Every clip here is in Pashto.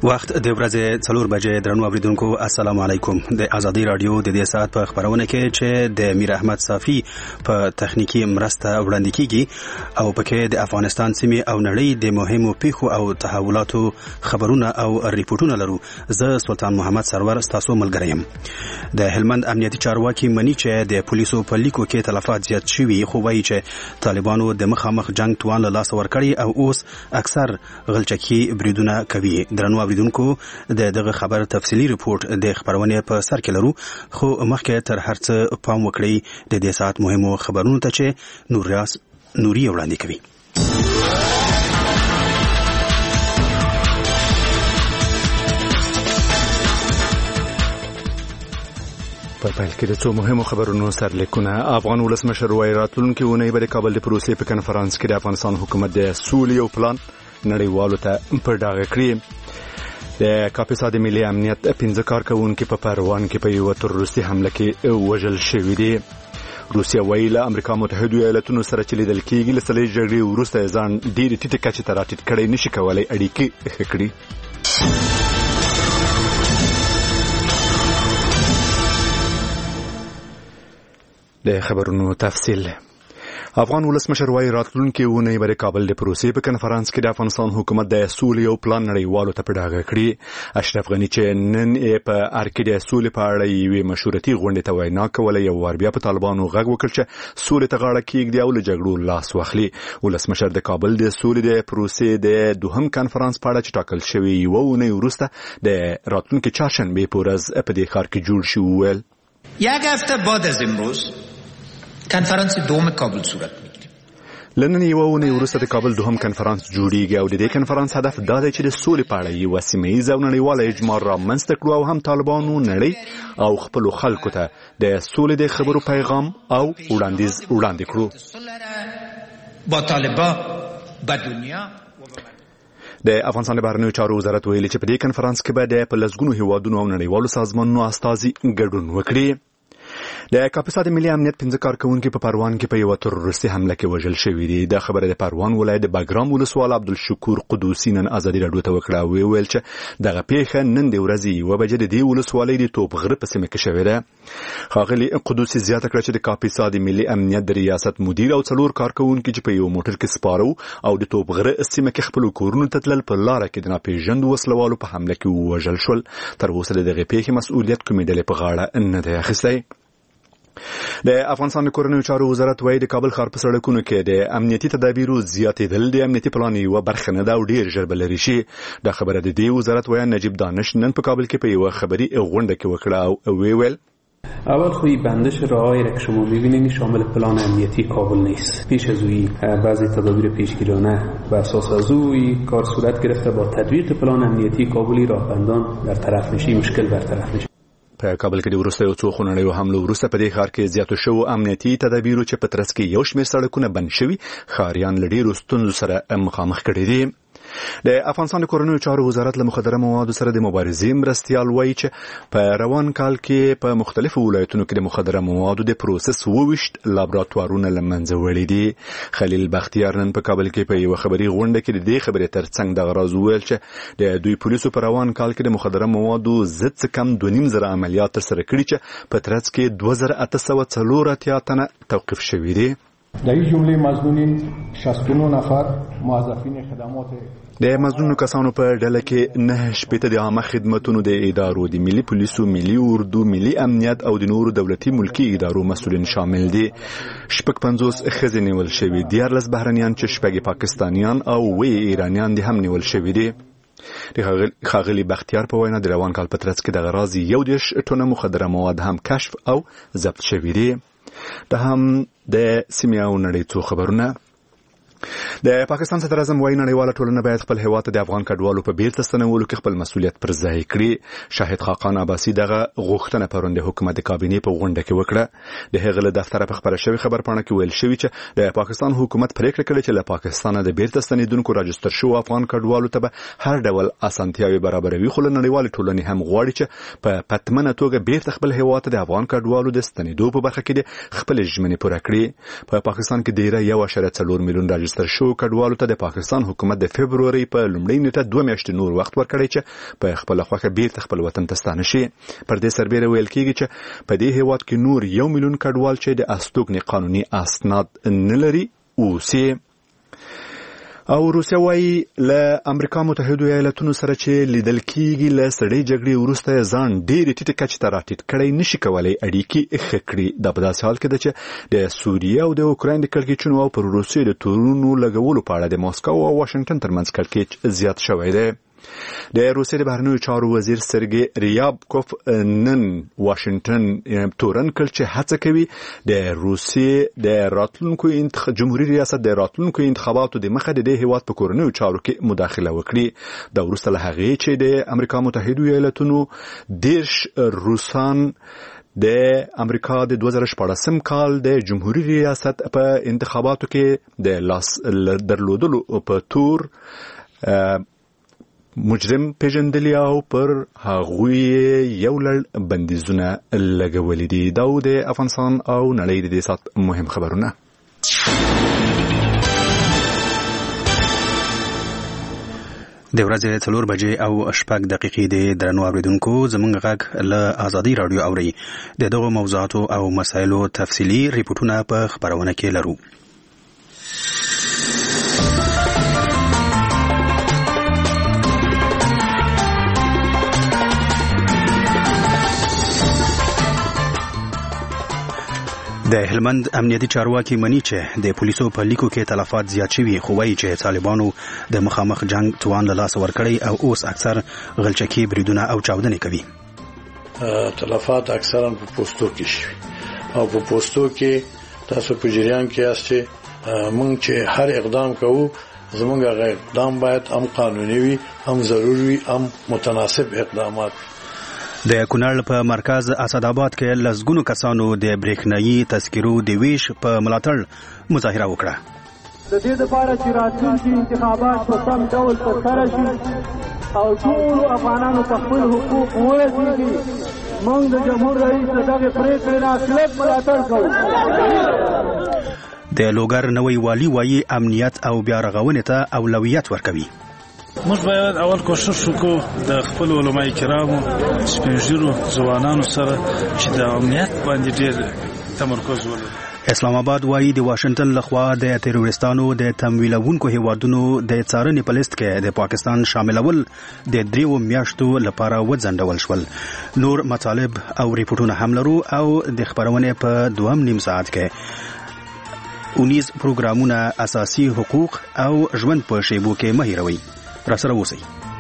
وخت د ورځې 4 بجې درنو اوریدونکو السلام علیکم. د ازادي رادیو د دې ساعت په خبرونه کې چې د میر احمد صافی په تخنیکی مرسته وړاندې کیږي او پکې د افغانستان سیمې او نړۍ د مهمو پیښو او تحولاتو خبرونه او ریپورتونه لرو. زه سلطان محمد سرور تاسو ملګری یم. د هلمند امنیتي چارواکي منی چې د پولیسو په لیکو کې تلفات زیات شوي، خو وایي چې طالبانو د مخامخ جنگ توان له لاس ورکړي او اوس اکثر غلچکی بریدونه کوي. درنو اوریدونکو د دغه خبر تفصیلی ریپورت د خبرونه په سر کې لرو، خو مخکې تر هر څه پام وکړئ د دې ساعت مهمو خبرونو ته چې نوري وړاندې کوي. په پیل کې د څو مهمو خبرونو سرلیکونه. افغان ولسمشر وایي راتلونکي اونۍ به د کابل د پروسې په کنفرانس کې د افغانستان حکومت د سولې او پلان نړیوالو ته په ډاګه کړي. د کاپیسا د ملي امنیت 15 کارکونکو په پروان کې په یو تروریستي حمله کې وژل شوي دي. روسیا وایي له امریکا متحده ایالاتونو سره چې لیدل کېږي له سړې جګړې وروسته ځان ډېرې ټیټې کچې ته راټیټ کړی نشي کولی اړیکې ښه کړي. د خبرونو تفصیل. افغان ولسمشر وایي راتلونکي اونۍ به د کابل د پروسې په کنفرانس کې د افغانستان حکومت د سولې او پلان نړیوالو ته په ډاګه کړي. اشرف غني چې نن په ارکې د سولې په اړه یوې مشورتي غونډې ته وینا کوله، یو وار بیا په طالبانو غږ وکړ چې سولې ته غاړه کېږدي او له جګړو لاس واخلي. ولسمشر د کابل د سولې د پروسې د دوهم کنفرانس په اړه چې ټاکل شوی یوه اونۍ وروسته د راتلونکي چهارشنبې په ورځ په دې ښار کې جوړ شي وویل یک هفته بعد از امروز کنفرانس دوم کابل صورت میگیره. لنن یو اونۍ وروسته د کابل دوهم کنفرانس جوړیږي او د دې کنفرانس هدف دا دی چې د سولې په اړه یوه سیمه ییزه او نړیواله اجماع رامنځته کړو او هم طالبانو نړۍ او خپلو خلکو ته د سولې د خبرو پیغام او وړاندیز وړاندې کړو. با طالبان به دنیا د افغانستان بهرنیو چارو وزارت ویلي چې په دې کنفرانس کې به د لسګونو هیوادونو او نړیوالو سازمانونو استازي ګډون وکړي. د کاپیسا د ملي امنیت 15 کارکونکو په پروان کې په یو تروریستي حمله کې وژل شوي دي. د خبره د پروان ولایت د باګرام ولسوال عبدالشکور قدوسی نن ازادي راډیو ته وکړه او ویل چې دغه پیښه نن د ورځې 1 بجې د دې ولسوالۍ د توپ غره په سیمه کې شوې ده. ښاغلي قدوسی زیاته کړه چې د کاپیسا د ملي امنیت د ریاست مدیر او 4 کارکونکو چې په یو موټر کې سپاره او د توپ غره سیمه کې خپل کورونو ته تلل په لار کې د ناپېژاندو وسلوالو په حمله کې وژل شول. تر اوسه د دغه پیښې مسؤلیت کومې ډلې په غاړه نه دی اخیستی. د افغانستان د کورنیو چارو وزارت وایي د کابل ښار په سړکونو کې د امنیتي تدابیرو زیاتېدل د امنیتي پلان یوه برخه نه ده او ډېر ژر به لرې شي. دا خبره د دې وزارت وایي نجیب دانش نن په کابل کې په یوه خبري غونډه کې وکړه او ویل اول خوی بندش راههایی را که شما می‌بینید شامل پلان امنیتی کابل نیست. پیش از اوی بعضی تدابیر پیشگیرانه و اساس از اوی کار صورت گرفته با تطبیق پلان امنیتی کابلی راهبندان در طرف نشی مشکل برطرف نشي. په کابل کې د وروستیو څو خونړیو حملو وروسته په دې ښار کې زیاتو شوو امنیتي تدابیرو چې په ترڅ کې یو شمېر سړکونه بند شوي ښاریان له ډېرو ستونزو سره مخامخ کړي دي. د افغانستان د کورنیو چارو وزارت له مخدره موادو سره د مبارزې مرستیال وایي چې په روان کال کې په مختلفو ولایتونو کې د مخدره موادو د پروسس 22 لابراتوارونه له منځه وړي دي. خلیل بختیار نن په کابل کې په یوه خبري غونډه کې د دې خبرې ترڅنګ دغه راز وویل چې د دوی پولیسو په روان کال کې د مخدره موادو ضد څه کم 2.5 عملیات ترسره کړي چې په ترڅ کې 2884 تنه توقیف شوي دي. در این جمله مظنونین 69 نفر موظفین خدمات د مظنونو کسانو په ډله کې 9 د عامه خدماتو د ادارو د ملي پولیسو، ملي اردو، ملي امنیت او د نورو دولتي ملکی ادارو مسؤلین شامل دي. 50 ښځې نیول شوي، 14 بهرنیان چې 6 پاکستانیان او 8 ایرانیان دي هم نیول شوي دي. د ښاغلي بختیار په وینا د روان کال په ترڅ کې دغه راز 11 ټنه مخدره مواد هم کشف او ضبط شوي دي. دا هم د سیمې او نړۍ څو خبرونه. د پاکستان صدر اعظم وایي نړیواله ټولنه باید خپل هیواد ته د افغان کډوالو په بیرته ستنولو کې خپل مسؤلیت پر ځای کړي. شاهد خاقان عباسي دغه غوښتنه پرون د حکومت د کابینې په غونډه کې وکړه. د هغه له دفتره په خبره شوی خبرپاڼه کې ویل شوی چې د پاکستان حکومت پریکړه کړې چې له پاکستانه د بیرته ستنېدونکو راجستر شوو افغان کډوالو ته به هر ډول اسانتیاوي برابروي، خو له نړیوالې ټولنې هم غواړي چې په پتمنه توګه بیرته خپل هیواد ته د افغان کډوالو د ستنېدو په برخه کې خپل ژمنې پوره کړي. په پاکستان کې ډیره 1.4 میلیون راجستر راجستر شو کډوالو ته د پاکستان حکومت د فبروري په لومړۍ نیټه 2 میاشتې نور وخت ورکړی چې په خپل خوخه بیرته خپل وطن ته ستانه شي. پر دې سربېره ویل کېږي چې په دې هیواد کې نور 1 میلیون کډوال چې د استوګنې قانوني اسناد نه لري اوسي. او روسیا وايي له امریکا متحده ایالاتونو سره چې لیدل کېږي له سړې جګړې وروسته ځان ډېرې ټیټې کچې ته راټیټ کړی نشي کولی اړیکې ښه کړي. دا په داسې حال کې ده چې د سوریه او د اوکراین د کړکېچونو او پر روسیې د تورونو لګولو په اړه د مسکو او واشنګټن ترمنځ کړکېچ زیات شوی دی. د روسیې د بهرنیو چارو وزیر سرګي ریابکوف نن واشنګټن تورن کړ چې هڅه کوي د روسیې د راتلونکو جمهوریت ریاست د راتلونکو انتخاباتو د مخه د هیواد په کورنیو چارو کې مداخله وکړي. دا وروسته له هغې چې د امریکا متحده ایالاتونو 10 روسان د امریکا د 2014 کال د جمهوریت ریاست په انتخاباتو کې د لاس درلودلو په تور مجرم پیژندلی او پر هغوی یو لړ بندیزونه لګولي دي. دا د افغانستان او نړۍ د دې سات مهم خبرونه. د ورځې 4 بجې او 6 دقیقې د درنو اوریدونکو زمونږ غږ له آزادۍ رادیو اوري. د دغه موضوعاتو او مسایلو تفصیلي ریپورتونه په خبرونه کې لرو. د هلمند امنیتي چارواکي مني چې د پولیسو په لیکو کې تلفات زیات شوي، خو وایي چې طالبانو د مخامخ جنگ توان له لاسه ورکړی او اوس اکثر غلچکي بریدونه او چاودنې کوي. تلفات اکثرا په پوسټو کې شوي او په پوسټو کې تاسو په جریان کې یاست. موږ چې هر اقدام کوو زموږ هغه اقدام باید هم قانوني وي، هم ضروري وي، هم متناسب اقدامات. د کونړ په مرکز اسداباد کې لسګونو کسانو د برېښنايي تذکرو د ویش په ملاتړ مظاهره وکړه. د دې لپاره چې راتلونکي انتخابات په سم ډول ترسره شي او ټول افغانانو په خپل حقوق ورسېږي، موږ د جمهور رئیس دغه پریکړې نه کلک ملاتړ کوو. د لوګر نوی والی وایي امنیت او بیا رغونې ته اولویت ورکوي. موږ باید اول کوشش وکړو د خپل علماء کرامو سپینږیرو ځوانانو سره چې د امنیت باندې ډېر تمرکز ولري. اسلام آباد وایي د واشنګټن لخوا د تروریستانو د تمویلونکو هیوادونو د څارنې په لیست کې د پاکستان شاملول د 3 میاشتو لپاره وځنډول شول. نور مطالب او ریپورتونه هم لرو او د خبرونې په 2.5 ساعت کې 19 پروګرامونه اساسي حقوق او ژوند په شیبو کې مه هیروئ. را سره اوسئ.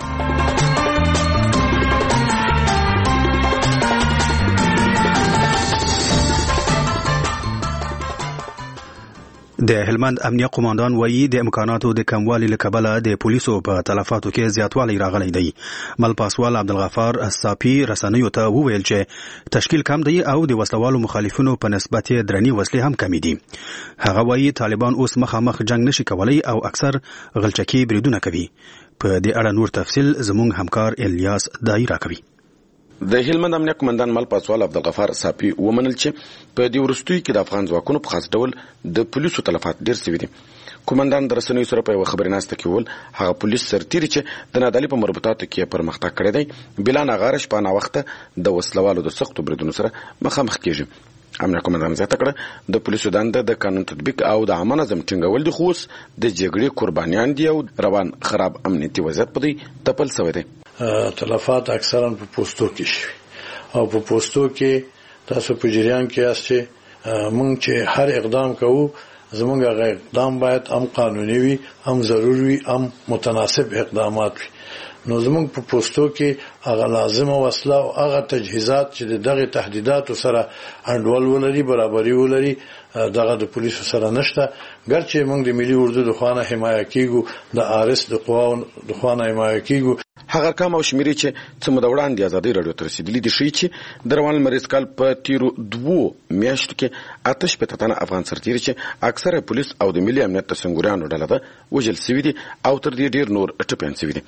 د هلمند امنیه قوماندان وایي د امکاناتو د کموالي له کبله د پولیسو په تلفاتو کې زیاتوالی راغلی دی. ملپاسوال عبدالغفار صافي رسنیو ته وویل چې تشکیل کم دی او د وسلوالو مخالفینو په نسبت درنې وسلې هم کمی دي. هغه وایي طالبان اوس مخامخ جنگ نشي کولی او اکثر غلچکي بریدونه کوي. په دې اړه نور تفصیل زموږ همکار الیاس دای راکوي. د هلمند امنیه قومندان ملپاسوال عبدالغفار صافي ومنل چې په دې وروستیو کې د افغان ځواکونو په خاص ډول د پولیسو تلفات ډېر شوي دي. قومندان د رسنیو سره په یوه خبرناسته کې وویل هغه پولیس سرتیري چې د نادعلي په مربوطاتو کې پرمختګ کړی دی بلا ناغاره شپه ناوخته د وسلوالو د سختو بریدونو سره مخامخ کېږي. امنیه قومندان زیاته کړه د پولیسو دنده د قانون تطبیق او د عامه نظم ټینګول دي، خو اوس د جګړې قربانیان دي او روان خراب امنیتي وضعیت په دوی تپل شوی دی. تلفات اکثرا په پوسټو کې شوي او په پوسټو کې تاسو په جریان کې یاست. موږ چې هر اقدام کوو زموږ هغه اقدام باید هم قانوني وي، هم ضروري وي، هم متناسب اقدامات وي. نو زموږ په پوسټو کې هغه لازمه وسله او هغه تجهیزات چې دغه تهدیداتو سره انډول ولري، برابري ولري، دغه د پولیسو سره نشته. ګرچې موږ د ملي اردو د خوانه حمایه کیږو، د آرس د قواو د خوانه حمایه کیږو. هغه ارقام او شمیرې چې څه موده وړاندې ازادۍ راډیو ته رسېدلي دي ښیي چې د روان لمریز کال په تیرو 2 میاشتو کې 88 تنه افغان سرتیري چې اکثره پولیس او د ملي امنیت د سنګوریانو ډله ده وژل شوي دي او تر دې ډېر نور ټپیان شوي دي.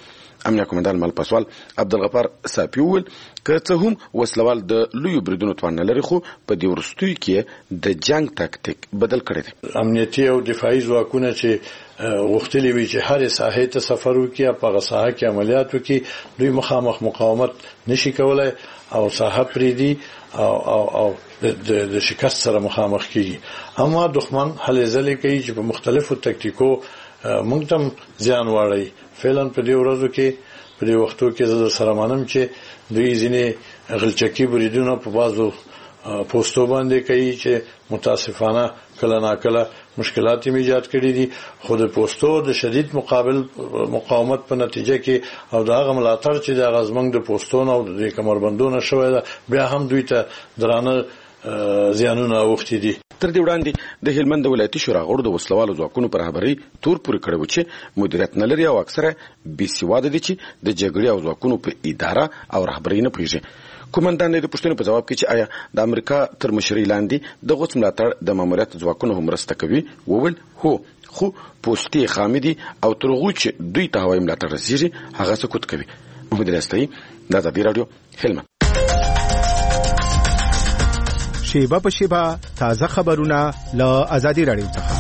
امنیه قومندان مل پاسوال عبدالغفار صافي وویل که څه هم وسلوال د لویو بریدونو توان نه لري خو په دې وروستیو کې د جنگ تاکتیک بدل کړی دی. امنیتي او دفاعي ځواکونه چې غوښتلي وي چې هر ساحې ته سفر وکړي په هغه ساحه کې عملیات وکړي دوی مخامخ مقاومت نشي کولای او ساحه پریدي او د شکست سره مخامخ کیږي. اما دښمن هلې ځلې کوي چې په مختلفو تکتیکو موږ ته ځان واړي. فعلا په دې ورځو کې په دې وختو کې زه سره مانم چې دوی ځینې غلچکی بریدونه په بازو پوسټو باندې کوي چې متاسفانه کله ناکله مشکلات یې ایجاد کړي دي خو د پوسټو د شدید مقاومت په نتیجه کې او د هغه ملاتړ چې د غزمنګ د پوسټو او د کمربندونو شوی ده بیا هم دوی ته درانه زیانونه اوښتي دي. تر دې وړاندې د هلمند ولایتي شورا غړو د وسلوالو ځواکونو پر رهبرۍ تور پورې کړی و چې مدیریت نه لري او اکثره بې سواده دي چې د جګړې او ځواکونو په اداره او رهبرۍ نه پوهېږي. کومندان د پوښتنې په جواب کې چې آیا د امریکا تر مشرۍ لاندې د غوڅ ملاتړ د ماموریت ځواکونو هم مرسته کوي وویل هو خو پوستې خامې دي او تر هغو چې دوی ته هوایي ملاتړ رسېږي هغه سکوت کوي. محمد راستي د ازادي راډیو هلمند. شیبه په شیبه تازه خبرونه له ازادي راډیو څخه.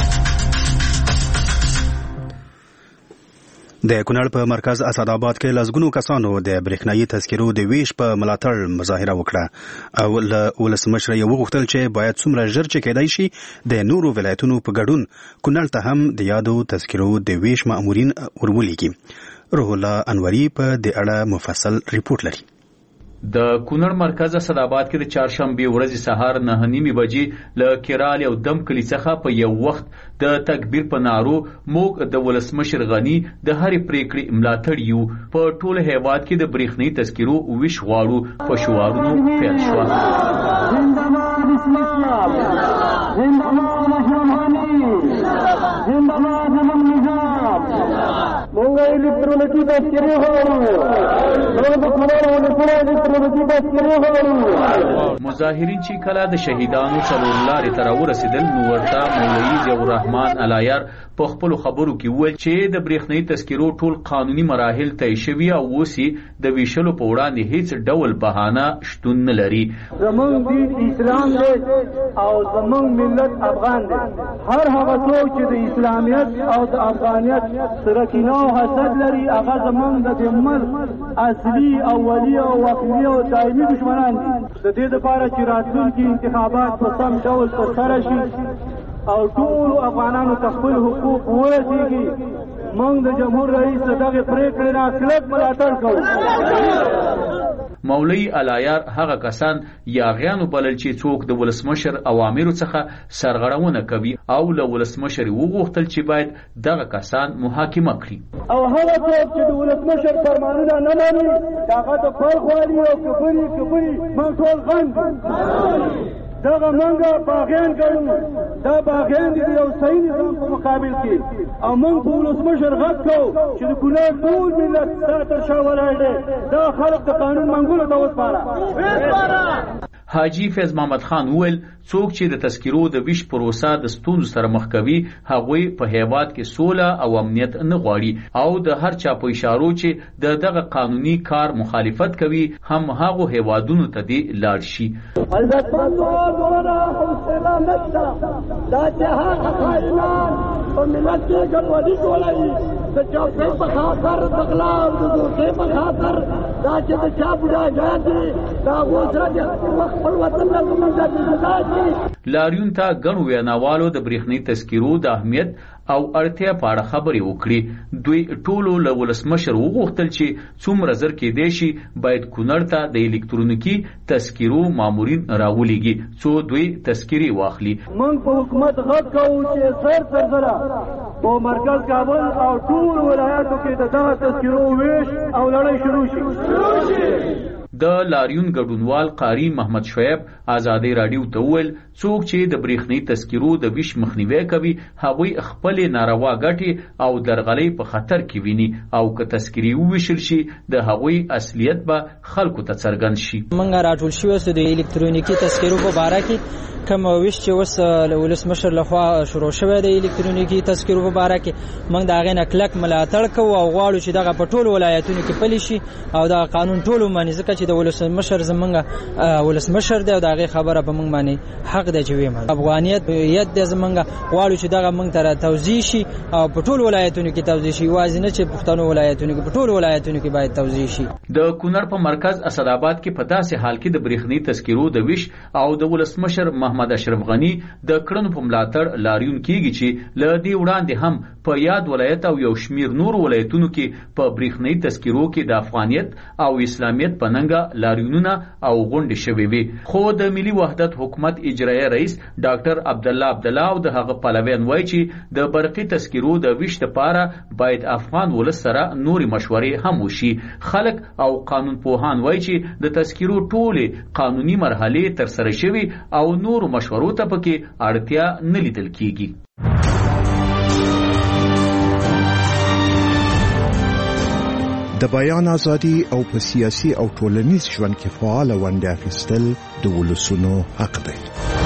د کونړ په مرکز اسداباد کې لسګونو کسانو د برېښنايي تذکرو د ویش په ملاتړ مظاهره وکړه او له ولسمشر یې وغوښتل چې باید څومره ژر چې کېدای شي د نورو ولایتونو په ګډون کونړ ته هم د یادو تذکرو د ویش مامورین ورولېږي. روح الله انوري په دې اړه مفصل ریپورت لري. د کونړ مرکز اسداباد کې د چهارشنبه ورځې سهار 9:30 بجې له کیرال او دم کلی څخه په یو وخت د تکبیر په نارو موږ د ولسمشر غنی د هرې پریکړې ملاتړ یو په ټول هیواد کې د برېښنايي تذکرو ویش غواړو په شعارونو پیل شو. مظاهرین چې کله د شهیدانو څلور لارې ته راورسېدل نو ورته مولوي ضیاءالرحمن العیار په خپلو خبرو کې وویل چې د برېښنايي تذکرو ټول قانوني مراحل طی شوي او اوس د ویشلو په وړاندې هیڅ ډول بهانه شتون نه لري. زمونږ دین اسلام دی او زمونږ ملت افغان دی. هر هغه څوک چې د اسلامیت او د افغانیت سره کینه او حسد لري هغه زمونږ د دې ملک اصلي اولی او واقعي او دایمي دشمنان دي. د دې لپاره چې راتلونکي انتخابات په سم ډول ترسره شي او ټول افغانانو ته خپل حقوق ورسیږي موږ د جمهور رئیس دغه پریکړې نه کلک ملاتړ کوو. مولوي العیار هغه کسان یاغیانو بلل چې څوک د ولسمشر اوامرو څخه سرغړونه کوي او له ولسمشر وغوښتل چې باید دغه کسان محاکمه کړي او هغه څوک چې د ولسمشر فرمانونه نه ماني هغه د فرغوالي او کفري موږ ټول غند دغه منګه باغیان ګڼو. دا باغیان دي یو صحیح نظام په مقابل کې او موږ په ولسمشر غږ کوو چې د کونړ ټول ملت سره تر شا ولاړ دی. دا خلک د قانون منګولو ته وسپاره. حاجی فیض محمد خان وویل څوک چې د تذکرو د ویش پروسه د ستونزو سره مخ کوي هغوی په هیواد کې سوله او امنیت نه غواړي او د هر چا په اشارو چې دغه قانوني کار مخالفت کوي هم هغو هیوادونو ته دی لاړ شي. البته دونه حوصله نشته دا چې هغه خائنان په ملت کې ګډوډي جوړوي د چوکۍ په خاطر د غلا او د دوکې په خاطر دا چې د چا بوډاګان دي دا اوسه د خپل وطن له موږ لاریون ته ګڼو ویناوالو د برېښنايي تذکرو د اهمیت او اړتیا په اړه خبرې وکړي. دوی ټولو له ولسمشر وغوښتل چې څومره زر کېدای شي باید کونړ ته د الکترونیکي تذکرو مامورین راولېږي څو دوی تذکرې واخلي. موږ په حکومت غږ کوو چې زر تر زره په مرکز کابل او ټول ولایاتو کې د دغه تذکرو ویش او لړۍ شروع شي. د لاریون ګډونوال قاری محمد شعیب آزادی رادیو ته وویل څوک چې د برېښنايي تذکرو د ویش مخنیوي کوي هغوی خپل ناروا ګټې او درغلۍ په خطر کې ویني او که تذکرې وویشل شي د هغوی اصلیت به خلکو ته څرګند شي. موږ راټول شوو چې د الکترونیکي تذکرو په باره کې کوم ویش چې اوس ولسمشر لخوا شروع شوی د الکترونیکي تذکرو په باره کې موږ د هغې نه کلک ملاتړ کوو او غواړو چې دغه په ټولو ولایتونو کې پلی شي او دغه قانون ټولو مني ځکه چې د ولسمشر زموږ ولسمشر دی او د هغې خبره په موږ باندې حق دی چې ویې افغانیت هویت دی زموږ غواړو چې دغه موږ ته توضیح شي او په ټولو ولایتونو کې توضیح شي یوازې نه چې پښتنو ولایتونو کې په ټولو ولایتونو کې باید توضیح شي. د کونړ په مرکز اسداباد کې په داسې حال کې د برېښنايي تذکرو د ویش او د ولسمشر محمد اشرف غنی د کړنو په ملاتړ لاریون کیږي چې له دې وړاندې هم په یاد ولایت او یو شمیر نور ولایتونو کې په برېښنايي تذکرو کې د افغانیت او اسلامیت په ننګه لاریونونه او غونډې شوې وي خو د ملي وحدت حکومت اجرایي رئیس ډاکټر عبدالله او د هغه پلویان وایي چې د برقي تذکرو د ویش لپاره باید افغان ولس سره نورې مشورې هم وشي. خلک او قانون پوهان وایي چې د تذکرو ټولې قانوني مرحلې ترسره شوي او نورو مشورو ته پکې اړتیا نه لیدل کیږي. د بیان ازادي او په سیاسي او ټولنیز ژوند کې فعال ونډه اخیستل د ولسونو حق دی.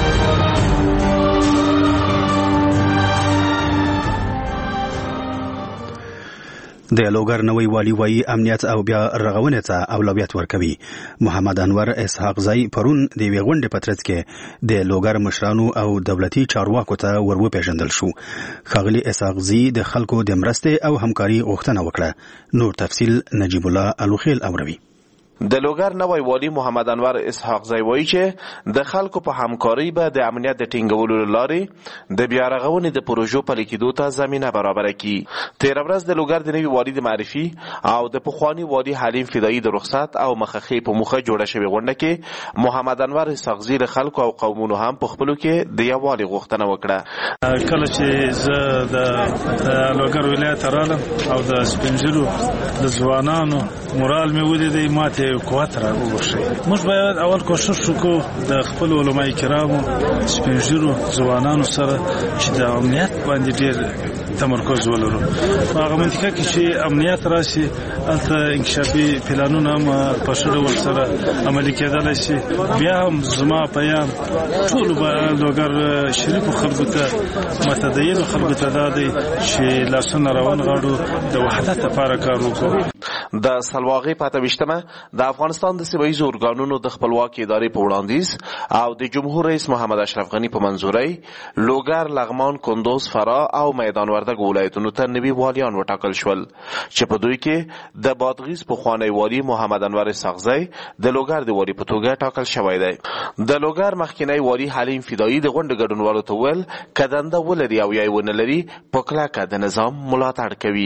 د لوګر نوی والی وایي امنیت او بیا رغونې ته اولویت ورکوي. محمد انور اسحاق زئی پرون د یوې غونډې په ترڅ کې د لوګر مشرانو او دولتي چارواکو ته ور وپېژندل شو. ښاغلي اسحاق زئی د خلکو د مرستې او همکاري غوښتنه وکړه. نور تفصیل نجیب الله الوخیل اوروي. د لوګر نوی والی محمد انور اسحاق زئی وایي چې د خلکو په همکاري به د امنیت د ټینګولو لارې د بیا رغونې د پروژو پلي کېدو ته زمینه برابره کړي. تېره ورځ د لوګر د نوي والي د معرفي او د پخواني والي حلیم فدایي د رخصت او مخخې په موخه جوړه شوې غونډه کې محمد انور اسحاق زئی له خلکو او قومونو هم په خپلو کې د یووالي غوښتنه وکړه. کله چې زه د لوګر ولایت رالم او د سپینږیرو د ځوانانو مورال مې ولیدی ماته قوت را وبخښي. موږ باید اول کوشش وکړو د خپل علماء کرامو سپینږیرو ځوانانو سره چې د امنیت باندې ډېر تمرکز ولرو. هغه منطقه کې چې امنیت راشي هلته انکشافي پلانونه هم په ښه ډول سره عملي کېدلی شي. بیا هم زما پیام ټولو لوګر شریفو خلکو ته متدینو خلکو ته دا دی چې لاسونه راونغاړو د وحدت لپاره کار وکړو. د سلواغې په 28مه د افغانستان د سیمه ییزو ارګانونو د خپلواکۍ ادارې په وړاندیز او د جمهور رئیس محمد اشرف غنی په منظورۍ لوګر، لغمان، کندوز، فراه او میدان وردګ ولایتونو ته نوي والیان وټاکل شول چې په دوی کې د بادغیس پخوانی والی محمد انور اسحاق زئی د لوګر د والی په توګه ټاکل شوی دی. د لوګر مخکینی والی حلیم فدایي د غونډې ګډونوالو ته وویل که دنده ولري او یا یې ونه لري په کلکه د نظام ملاتړ کوي.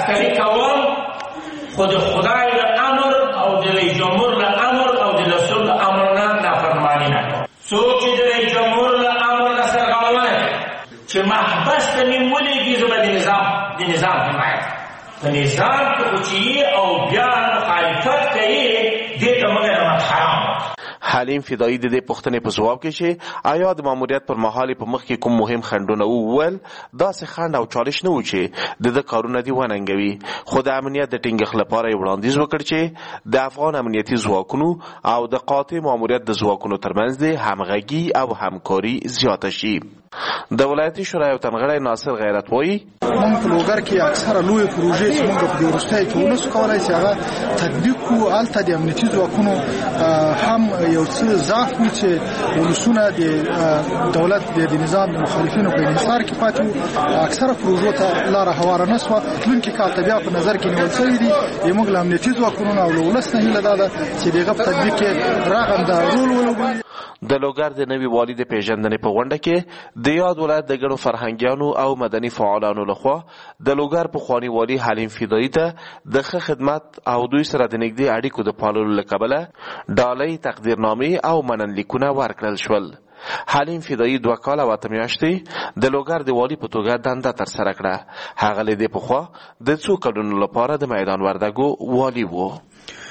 خود خدای را امر او د رئیس جمهور را امر او د رسول را امر نه نافرمانی نکن. څوک چې د رئیس جمهور را امر نه سرغړونه چې محبس ته نیولېږي زه به د نظام حمایت په نظام کې خو چې او بیا مخالفت کوي دې ته موږ نه حرام. حلیم فدایي د دې پوښتنې په ځواب کې چې آیا د ماموریت پر مهال په مخ کې کوم مهم خنډونه وویل داسې خنډ او چالش نه و چې د کارونه دي وننګوي، خو د امنیت د ټینګښت لپاره یې وړاندیز وکړ چې د افغان امنیتي ځواکونو او د قاطع ماموریت د ځواکونو ترمنځ د همغږي او همکاري زیاته شي. د ولایتي شورا یو تنغړی ناصر غیرت وایي موږ په لوګر کې اکثره لوی پروژې چې موږ په وروستۍ کې ونسو کولای چې هغه تطبیق کو الته د امنیتي ځواکونو هم یو څه ضعف وي چې ولسونه د دولت د نظام د مخالفینو په انحصار کې پاتې اکثره پروژو ته لار هواره نه سوه. تلونکي کال ته بیا په نظر کې نیول شوي دي موږ له امنیتي ځواکونو او له ولس نه هیله ده چې د هغه په تطبیق کې رغنده رول ولوبوي. د لوګر د نوي والي د پیژندنې په غونډه کې د یاد ولایت د ګڼو فرهنګیانو او مدني فعالانو لخوا د لوګر پخواني والي حلیم فدایي ته د ښه خدمت او دوی سره د نږدې اړیکو د پاللو له کبله ډالۍ، تقدیرنامې او مننلیکونه ورکړل شول. حلیم فدایي 2 کال او 8 میاشتې د لوګر د والي په توګه دنده ترسره کړه. هغه له دې پخوا د څو کلونو لپاره د میدان وردګو والي و.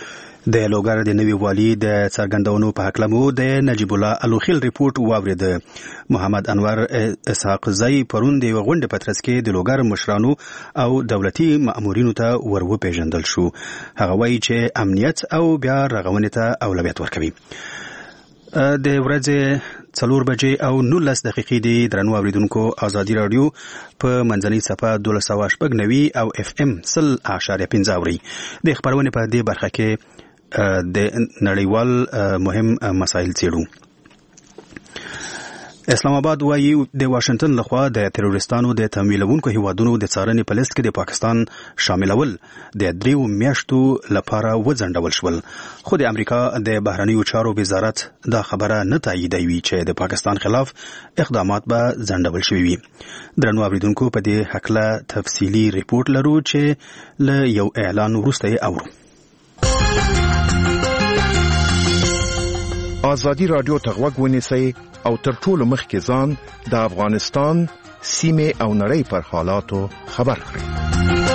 د لوګر د نوي والي د څرګندونو په حق لمو د نجیب الله الوخیل ریپورت واورید. محمد انور اسحاق زئی پرون د غونډې په ترڅ کې د لوګر مشرانو او دولتي مامورینو ته ورو پیژندل شو. هغه وایي چې امنیت او بیا رغونې ته اولویت ورکوي. د ورځې 4 بجې او 19 دقیقې د درنو اوریدونکو ازادي رادیو په منځنۍ صفحه 1290 او اف ام 0.5 اوري. د خبرونه په دې برخه کې د نړیوال مهم مسایل څیړو. اسلام آباد وایي د واشنگټن لخوا د تروریستانو د تمویلونکو هیوادونو د څارنې په لیست کې د پاکستان شاملول د 3 میاشتو لپاره وځنډول شول. خو د امریکا د بهرنیو چارو وزارت دا خبره نه تاییدوي چې د پاکستان خلاف اقدامات به ځنډول شوي وي. درنو اوریدونکو په دې حقله تفصیلي ریپورت لرو چې له یو اعلان وروسته یې اورو. ازادي رادیو ته غوږ ونیسئ او تر ټولو مخکې ځان د افغانستان سیمې او نړۍ پر حالاتو خبر کړئ.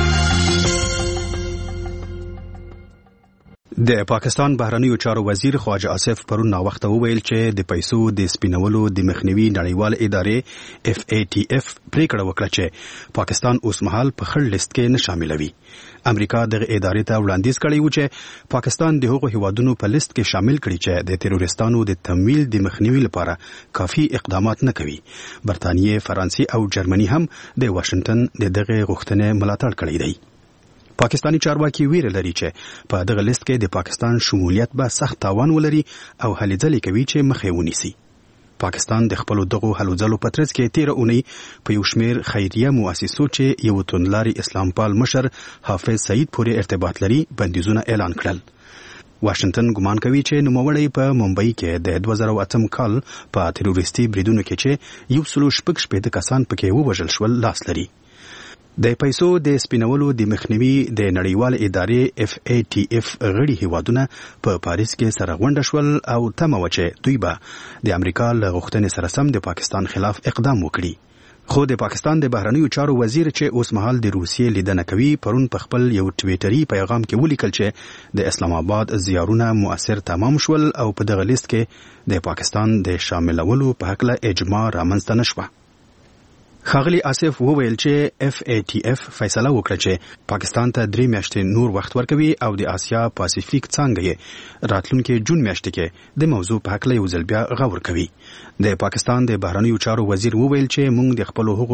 د پاکستان بهرنیو چارو وزیر خواجه آصف پرون وخت وویل چې د پیسو د سپینولو د مخنیوي نړیوال ادارې FATF پریکړه وکړه چې پاکستان اوس مهال په خړ لیست کې نه شاملوي. امریکا دغه ادارې ته وړاندیز کړی و چې پاکستان د هغو هیوادونو په لیست کې شامل کړي چې د تروریستانو د تمویل د مخنیوي لپاره کافي اقدامات نه کوي. برتانیې، فرانسې او جرمني هم د واشنگټن د دغه غوښتنې ملاتړ کړی دی. پاکستانی چارواکي ویره لري چې په دغه لیست کې د پاکستان شمولیت به سخت تاوان ولري او هلې ځلې کوي چې مخه ونیسي. پاکستان د خپل دغه هلو ځلو په ترڅ کې 13 اونۍ په یو شمېر خیریه مؤسسو چې یو توندلاري اسلام پال مشر حافظ سعید پورې ارتباط لري بندیزونه اعلان کړل. واشنگټن ګمان کوي چې نوموړی په ممبئی کې د 2008 کال په تروریستي بریدونو کې چې 116 کسان پکې ووژل شول لاس لري. د پیسو د سپینولو د مخنیوي د نړیوال ادارې FATF غړي هیوادونه په پاریس کې سره غونډه شول او تمه و چې دوی به د امریکا له غوښتنې سره سم د پاکستان خلاف اقدام وکړي. خو د پاکستان د بهرنیو چارو وزیر چې اوس مهال د روسیې لیدنه کوي پرون په خپل یو ټویټري پیغام کې ولیکل چې د اسلام آباد زیارونه مؤثر تمام شول او په دغه لیست کې د پاکستان د شاملولو په حق له اجماع رامنځته نشوه. خاغلی آصف وویل چې FATF فیصله وکړه چې پاکستان ته 3 میاشتې نور وخت ورکوي او د آسیا پاسفیک څنګه یې راتلونکي جون میاشتې کې د موضوع په حق له یو ځل بیا غور کوي. د پاکستان د بهرنیو چارو وزیر وویل چې موږ د خپل هغو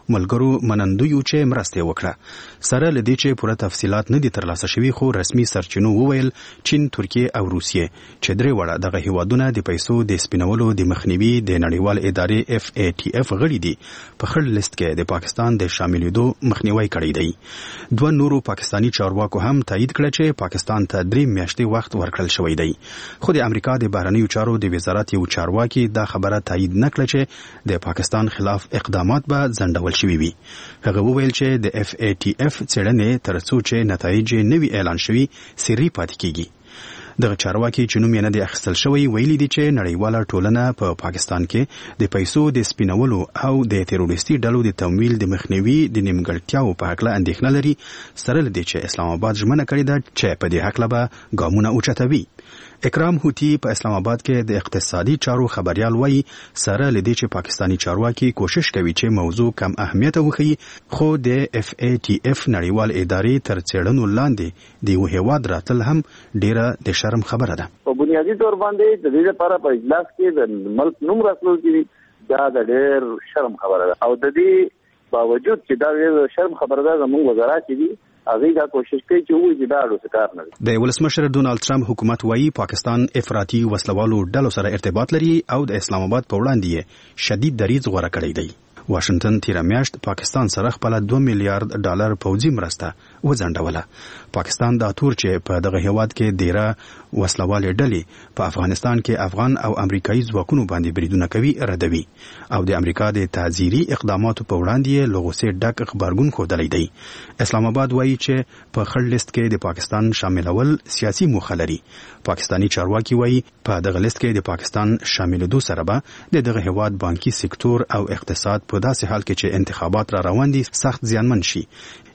ملګرو منندو یو چې مرسته وکړه. سره لدی چې پوره تفصيلات نه دي ترلاسه شوي خو رسمي سرچینو وویل چین، ترکیه او روسیه چې درې وړه دغه هیوادونه د پیسو د سپینولو د مخنیوي د نړیوال ادارې FATF غړي دي په خړ لیست کې د پاکستان د شاملېدو مخنیوي کړی دی. 2 نورو پاکستانی چارواکو هم تایید کړ چې پاکستان ته 3 میاشتې وخت ورکړل شوی دی. خو د امریکا د بهرنیو چارو د وزارت یو چارواکي دا خبره تایید نکړه چې د پاکستان خلاف اقدامات به ځنډول شوي وي. هغه وویل چې د FATF څېړنې تر څو چې نتایج نوي اعلان شوي سری پاتې کیږي. دغه چارواکي چې نوم یې نه دی اخیستل شوی ویلي دي چې نړیواله ټولنه په پاکستان کې د پیسو د سپینولو او د تروریستي ډلو د تمویل د مخنیوي د نیمګړتیاو په حق له اندېښنه لري. سره له دې چې اسلام آباد ژمنه کړې ده چې په دې حق له به ګامونه اوچتوي. اکرام هوتی په اسلام آباد کې د اقتصادي چارو خبريال وایي سره لدی چې پاکستانی چارواکي کوشش کوي چې موضوع کم اهمیت وښيي خو د FATF نړیوال ادارې تر څېړنو لاندې د یو هیواد راتل هم ډیره د شرم خبره ده. په بنیادی تور باندې د دې لپاره په اجلاس کې د ملک نوم راتلل کیږي دا د ډیر شرم خبره ده او د دې باوجود چې دا ډیر شرم خبره ده زموږ وزارت دي هغه دا کوشش کوي چې وایي دا ډول څه کار نه دی. د ولسمشر ډونالد ټرمپ حکومت وایي پاکستان افراطي وسلوالو ډلو سره ارتباط لري او د اسلام آباد په وړاندې شدید دریځ غوړه کړی دی. واشنگټن تیر میاشت پاکستان سره خپل $2 میلیارډ پوځي مرسته وځنډوله. پاکستان دا تور چې په دغه هیواد کې ډیره وسلوالې ډلې په افغانستان کې افغان او امریکایي ځواکونو باندې بریدونه کوي ردوي او د امریکا د تعزیري اقداماتو په وړاندې لغوسه ډک خبرګون خوده دی. اسلام آباد وایي چې په خړ لیست کې د پاکستان شاملول سیاسي موخه لري. پاکستانی چارواکي وایي په دغه لیست کې د پاکستان شاملېدو سره به دغه هیواد بانکي سکتور او اقتصاد په داسې حال کې چې انتخابات را روان دي سخت زیانمن شي.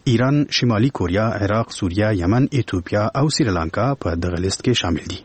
ایران، شمالي کوریا، عراق، سوریه، یمن، ایتوپیا او سریلانکا په دغه لیست کې شامل دي.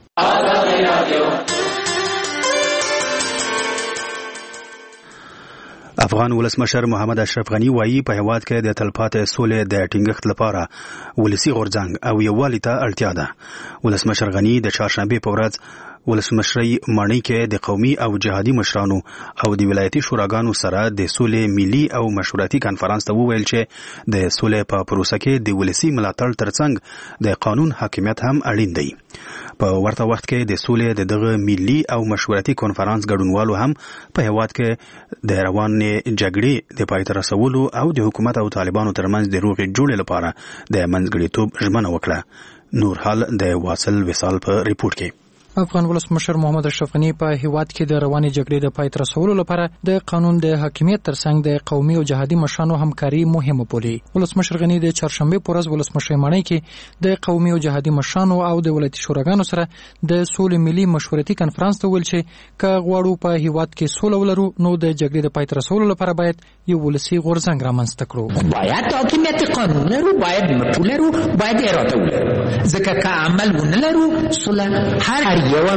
افغان ولسمشر محمد اشرف غنی وایي په هیواد کې د تلپاتې سولې د ټینګښت لپاره ولسي غورځنګ او یووالي ته اړتیا ده. ولسمشر غنی د چهارشنبه په ورځ ولسمشرۍ ماڼۍ کې د قومي او جهادي مشرانو او د ولایتي شوراګانو سره د سولې ملي او مشورتي کانفرنس ته وویل چې د سولې په پروسه کې د ولسي ملاتړ ترڅنګ د قانون حاکمیت هم اړین دی. په ورته وخت کې د سولې د دغه ملي او مشورتي کانفرنس ګډونوالو هم په هیواد کې د روانې جګړې د پای ته رسولو او د حکومت او طالبانو ترمنځ د روغې جوړې لپاره د منځګړیتوب ژمنه وکړه. نور حال د واصل وصال په ریپورت کې. افغان ولسمشر محمد اشرف غنی په هیواد کې د روانې جګړې د پای ته رسولو لپاره د قانون د حاکمیت ترڅنګ د قومي او جهادي مشرانو همکاري مهمه بولي. ولسمشر غنی د چهارشنبه په ورځ ولسمشرۍ ماڼۍ کې د قومي او جهادي مشرانو او د ولایتي شوراګانو سره د سولې ملي مشورتي کانفرنس ته ویل چې که غواړو په هیواد کې سوله ولرو نو د جګړې د پای ته رسولو لپاره باید یو ولسي غورځنګ رامنځته کړو. باید حاکمیت قانون لرو، باید مټو لرو، باید اراده ولرو. ځکه که عمل ونه لرو سوله هر یو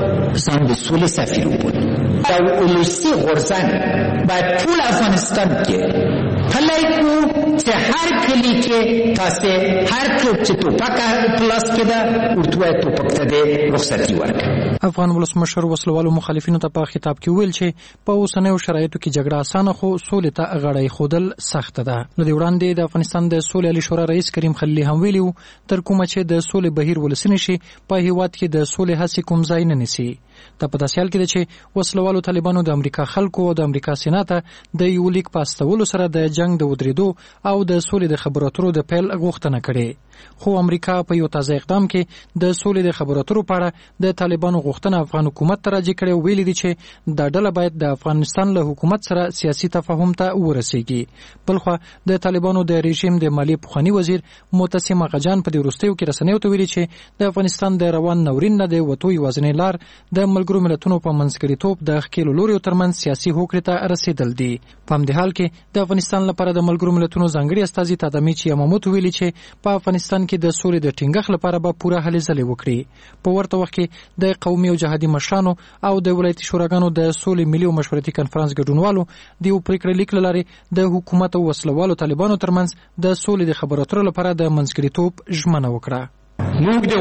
ځان د سولې سفیر وبولي. دا ولسي غورځنګ باید ټول افغانستان کې پلی کړو چې هر کلی کې تاسو هر څوک چې توپک پلاس کې ده ورته توپک ته د رخصتي ورکړي. افغان ولسمشر وسلوالو مخالفینو ته په خطاب کې ویل چې په اوسنیو شرایطو کې جګړه اسانه خو سولې ته غړی خودل سخت ده. نو د وړاندې د افغانستان د سولې علی شورا رئیس کریم خلیلي هم ویلي تر کومه چې د سولې بهیر ولسي نشي په هیواد کې د سولې هڅې کوم ځای نه نیسي. دا په داسې حال کې ده چې وسلوالو طالبانو د امریکا خلکو او د امریکا سېنات د یو لیک په استولو سره د جنگ د ودرېدو او د سولې د خبرو اترو د پیل غوښتنه کړې. خو امریکا په یو تازه اقدام کې د سولې د خبرو اترو په اړه د طالبانو غوښتنه افغان حکومت ته راجع کړې او ویلي دي چې دا ډله باید د افغانستان له حکومت سره سیاسي تفاهم ته ورسیږي. بلخوا د طالبانو د رژیم د مالیې پخوانی وزیر معتصم اغاجان په دې وروستیو کې رسنیو ته ویلي چې د افغانستان د روان ناورین نه د وتو یوازینۍ لار د ملګرو ملتونو په منځګړیتوب د ښکېلو لوریو ترمنځ سیاسي هوکړې ته رسیدل دي. په همدې حال کې د افغانستان لپاره د ملګرو ملتونو ځانګړي استازي تادمیچ یماموت ویلي چې په افغانستان کې د سولې د ټینګښت لپاره به پوره هلې ځلې وکړي. په ورته وخت کې د قومي او جهادي مشرانو او د ولایتي شوراګانو د سولې ملي او مشورتي کانفرنس ګډونوالو د یو پریکړه لیک له لارې د حکومت او وسلوالو طالبانو ترمنځ د سولې د خبرو اترو لپاره د منځګړیتوب ژمنه وکړه. موږ د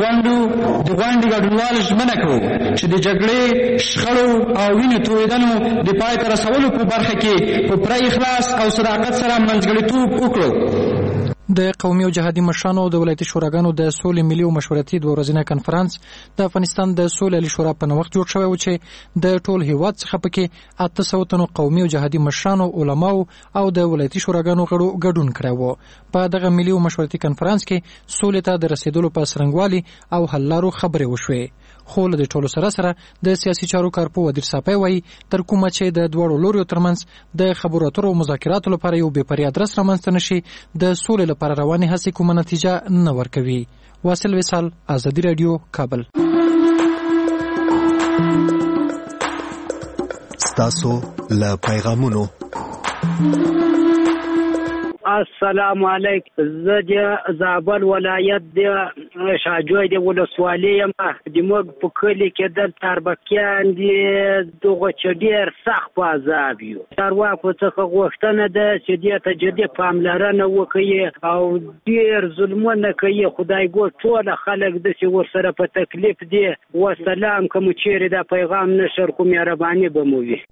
غونډې ګډونوالو ژمنه کوو چې د جګړې، شخړو او وینو تویېدنو د پای ته رسولو په برخه کې په پوره اخلاص او صداقت سره منځګړیتوب وکړو. د قومي او جهادي مشرانو او د ولایتي شوراګانو د سولې ملي او مشورتي دوه ورځنی کانفرنس د افغانستان د سولې علی شورا په نوښت جوړ شوی و چې د ټول هیواد څخه پکې 800 تنو قومي او جهادي مشرانو، علماو او د ولایتي شوراګانو غړو ګډون کړی و. په دغه ملي او مشورتي کانفرنس کې سولې ته د رسیدلو په سرنګوالي او حل لارو خبرې وشوې. خو له دې ټولو سره د سیاسي چارو کارپو وزیر صاحب وایي تر کومه چې د دوړو لوريو ترمنځ د خبرو اترو او مذاکراتو لپاره یو بې پرې ادرس رامنځته نشي د سولې لپاره روانې هڅې کومه نتیجه نه ورکوي. واصل وصال، آزادي رادیو، کابل. ستاسو له پیغامونو السلام علیکم. زه د زابل ولایت د شاجوی د ولسوالۍ یم. د موږ په کلي کې د تربکیان دي دغه چې ډېر سخت په عذاب یو. چارواکو څخه غوښتنه ده چې دې ته جدي پاملرنه وکړي او ډېر ظلمونه کوي. خدای ګور ټول خلک داسې ورسره په تکلیف دي. وسلام کوم چیرې دا پیغام نشر کوم مهرباني به مو وي.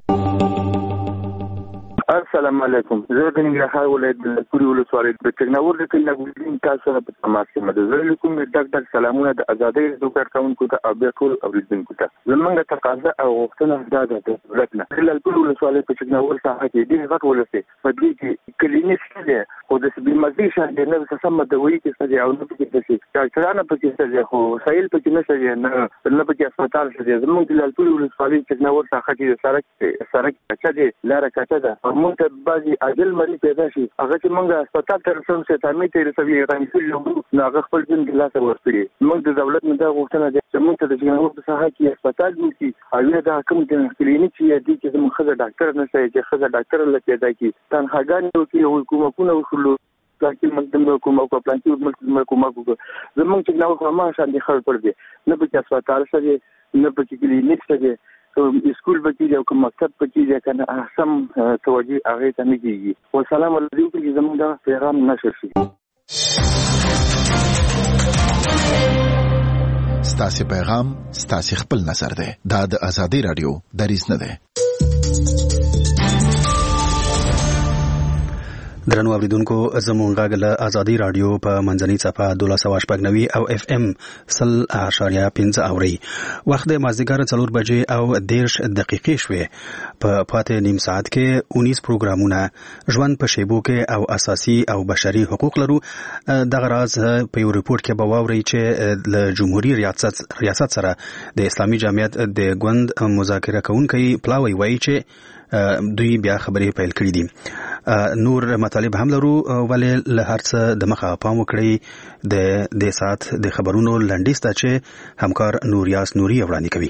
السلام علیکم. زه د ننګرهار ولایت د پوری ولسوالۍ د ټکناور د کلي ګوزین تاسو سره په تماس کې مده. زه لیکم ډاکټر سلامونه د آزادۍ د کارکونکو ته او ټول اوریدونکو ته. زمونږ تقاضا او غوښتنه ده د دولت نه د پوری ولسوالۍ په ټکناور ساحه کې ډېر غټ ولسي په دې کې کلینیک دی خو د سبي مزي شان د نو څه سم د وی کې څه دی او نو کې څه ډاکټرانو په کې څه دی خو سایل په کې نشي نه په کې هسپتال څه دی. زمونږ د پوری ولسوالۍ ټکناور ساحه کې سرک څه دی لاره کټه ده. موږ ته بعضي عاجل مریض پیدا شي هغه چې موږ هسپتال ته رسوم چې تامین ته رسوي غنښل نو هغه خپل ژوند د لاسه ورسوي. موږ د دولت نه دا غوښتنه ده چې موږ ته د ټکناور په ساحه کې هسپتال جوړ کړي او دا کوم د کلینیک چې دي چې موږ خزه ډاکټر نشي چې خزه ډاکټر لکه دا کې تنخواګان او کې حکومتونه وشلو پلانکی ملک کومک پلانکی ملک کومک زمونږ چې نو ما شان دي خبر پر دي نه به کې اسپیټال سره نه به کې کلینیک سره اسکول بکیږي او مکتب بکیږي کنه سم توجه هغه ته نه کیږي والسلام علیکم چې زموږ دا پیغام نشر شي ستاسو پیغام ستاسو خپل نظر ده دا د ازادي رادیو دریځ نه ده. درنو اوریدونکو زموږ غږ له ازادي رادیو په منځنۍ صفحه 1290 او اف ام 0.5 اوري. وخت د مازدیګر 4 بجې او 10 دقیقې شوې. په پاتې نیم ساعت کې 19 پروګرامونه ژوند په شیبو کې او اساسي او بشري حقوق لرو. دغه راز په یو ریپورت کې به واوري چې له جمهوریت ریاست سره د اسلامي جمعیت د ګوند مذاکره کوونکي پلاوی وایي چې دوی بیا خبرې پیل کړې دي. نور مطالب هم لرو ولې له هر څه د مخه پام وکړئ د ساعت د خبرونو لنډیز ته چې همکار نوریاس نوري وړاندې کوي.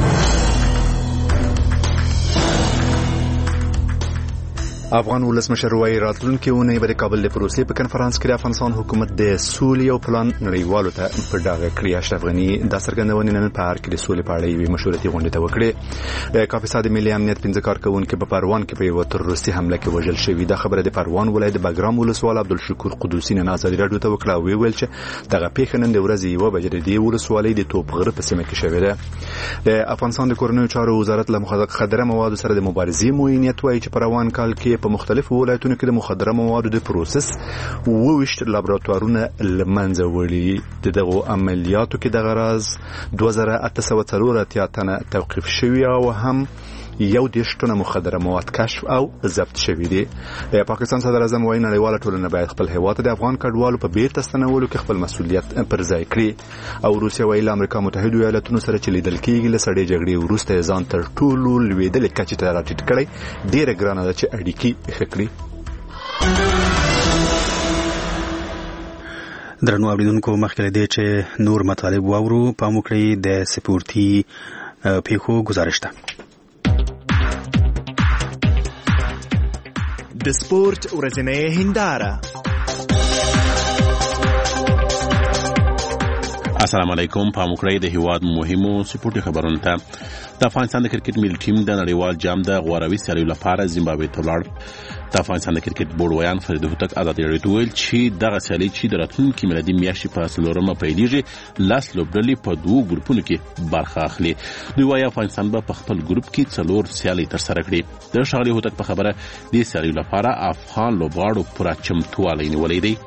افغان ولسمشر وایي راتلونکي اونۍ به د کابل د پروسې په کنفرانس کې د افغانستان حکومت د سولې او پلان نړیوالو ته په ډاګه کړی. اشرف غني د سرګندونې نن په هر کې د سولې په اړه یوې مشورتي غونډه ته وکړه. د کاپیسا د ملي امنیت 15 کارکونکو په پروان کې په یو تروریستي حمله کې وژل شوی. د خبره د پروان ولایت د بګرام ولسوال عبدالشکور قدوسی نن ازادي رادیو ته وکړه او ویل چې دغه پیښه نن د ورځې یو بجې د ولسوالۍ د توپغره په سیمه کې شوې ده. د افغانستان د کورنیو چارو وزارت له مخدره موادو سره د مبارزې موینیت وایي چې پروان کال کې په مختلفو ولایتونو کې د مخدره موادو د پروسس 22 لابراتوارونه لمنځه وړي. دغه عملیاتو کې د غرض 2804 تنه توقيف شوی او هم یو دیش ټنه مخدره مواد کشف او ضبط شوی دي. د پاکستان صدر اعظم وایي نړیواله ټولنه باید خپل هیواد د افغان کډوالو په بیرته ستنولو کې خپل مسؤلیت پر ځای کړي. او روسیا وایي له امریکا متحده ایالاتونو سره چې لیدل کېږي له سړې جګړې وروسته ځان تر ټولو لویدلې کچې ته راټیټ کړي. ډېره ګرانه ده چې اړیکې ښه کړي. درنو اوریدونکو مخکې له دې چې نور مطالب واورو پام وکړئ د سپورتي پیښو گزارش ته. د سپورت ورځنۍ هنداره. السلام علیکم. پام وکړئ د هیواد مهمو سپورتي خبرونو ته. د افغانستان د کرکټ ملي ټیم د نړیوال جام د غوراوي سیالیو لپاره زیمبابوې ته ولاړ. د افغانستان د کرکټ بورډ ویان فرید هوتک ازادي راډیو ته ویل چې دغه سیالي چې د راتلونکي میلادي میاشتې په 4 پیلېږي 10 لوبډلې په 2 ګروپونو کې برخه اخلي. دوی وايي افغانستان به په خپل ګروپ کې 4 سیالي ترسره کړي. د ښاغلي هوتک په خبره د سیالیو لپاره افغان لوبغاړو پوره چمتووالی نیولی دی.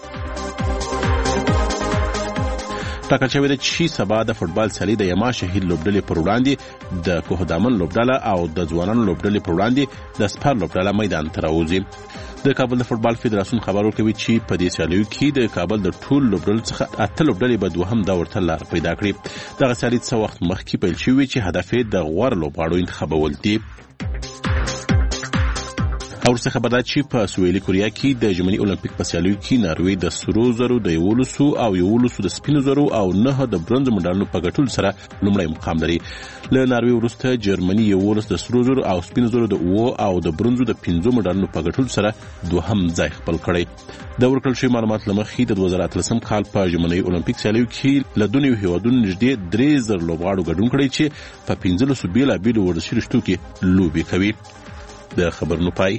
ټاکل شوې ده چې سبا د فوټبال سیالي د یما شهید لوبډلې پر وړاندې د کوه دامن لوبډله او د ځوانانو لوبډلې پر وړاندې د سپر لوبډله میدان ته راوځي. د کابل د فوټبال فدراسیون خبر ورکوي چې په دې سیالیو کې د کابل د ټول لوبډلو څخه 8 لوبډلې به دوهم دور ته لار پیدا کړي. دغه سیالي څه وخت مخکې پیل شوې چې هدف یې د غوره لوبغاړو انتخابول دي. او څه خبر ده چې په سویلي کوریا کې د ژمني اولمپیک په سیالیو کې ناروې د سرو زرو د 11 او 11 د سپینو زرو او 9 د برونز مډالونو په ګټلو سره لومړی مقام لري. له ناروې وروسته جرمني 11 د سرو زرو او سپینو زرو د 9 او د برونز د 5 مډالونو په ګټلو سره دوهم ځای خپل کړی. د ورکړل شوی معلومات لمخې د 2013 کال په ژمني اولمپیک سیالیو کې له دونیو هیوادونو نږدې 3000 لوبغاړو ګډون کړی چې په 15 بیلابیلو ورزشي رشتو کې لوبې کوي. د خبرونو پای.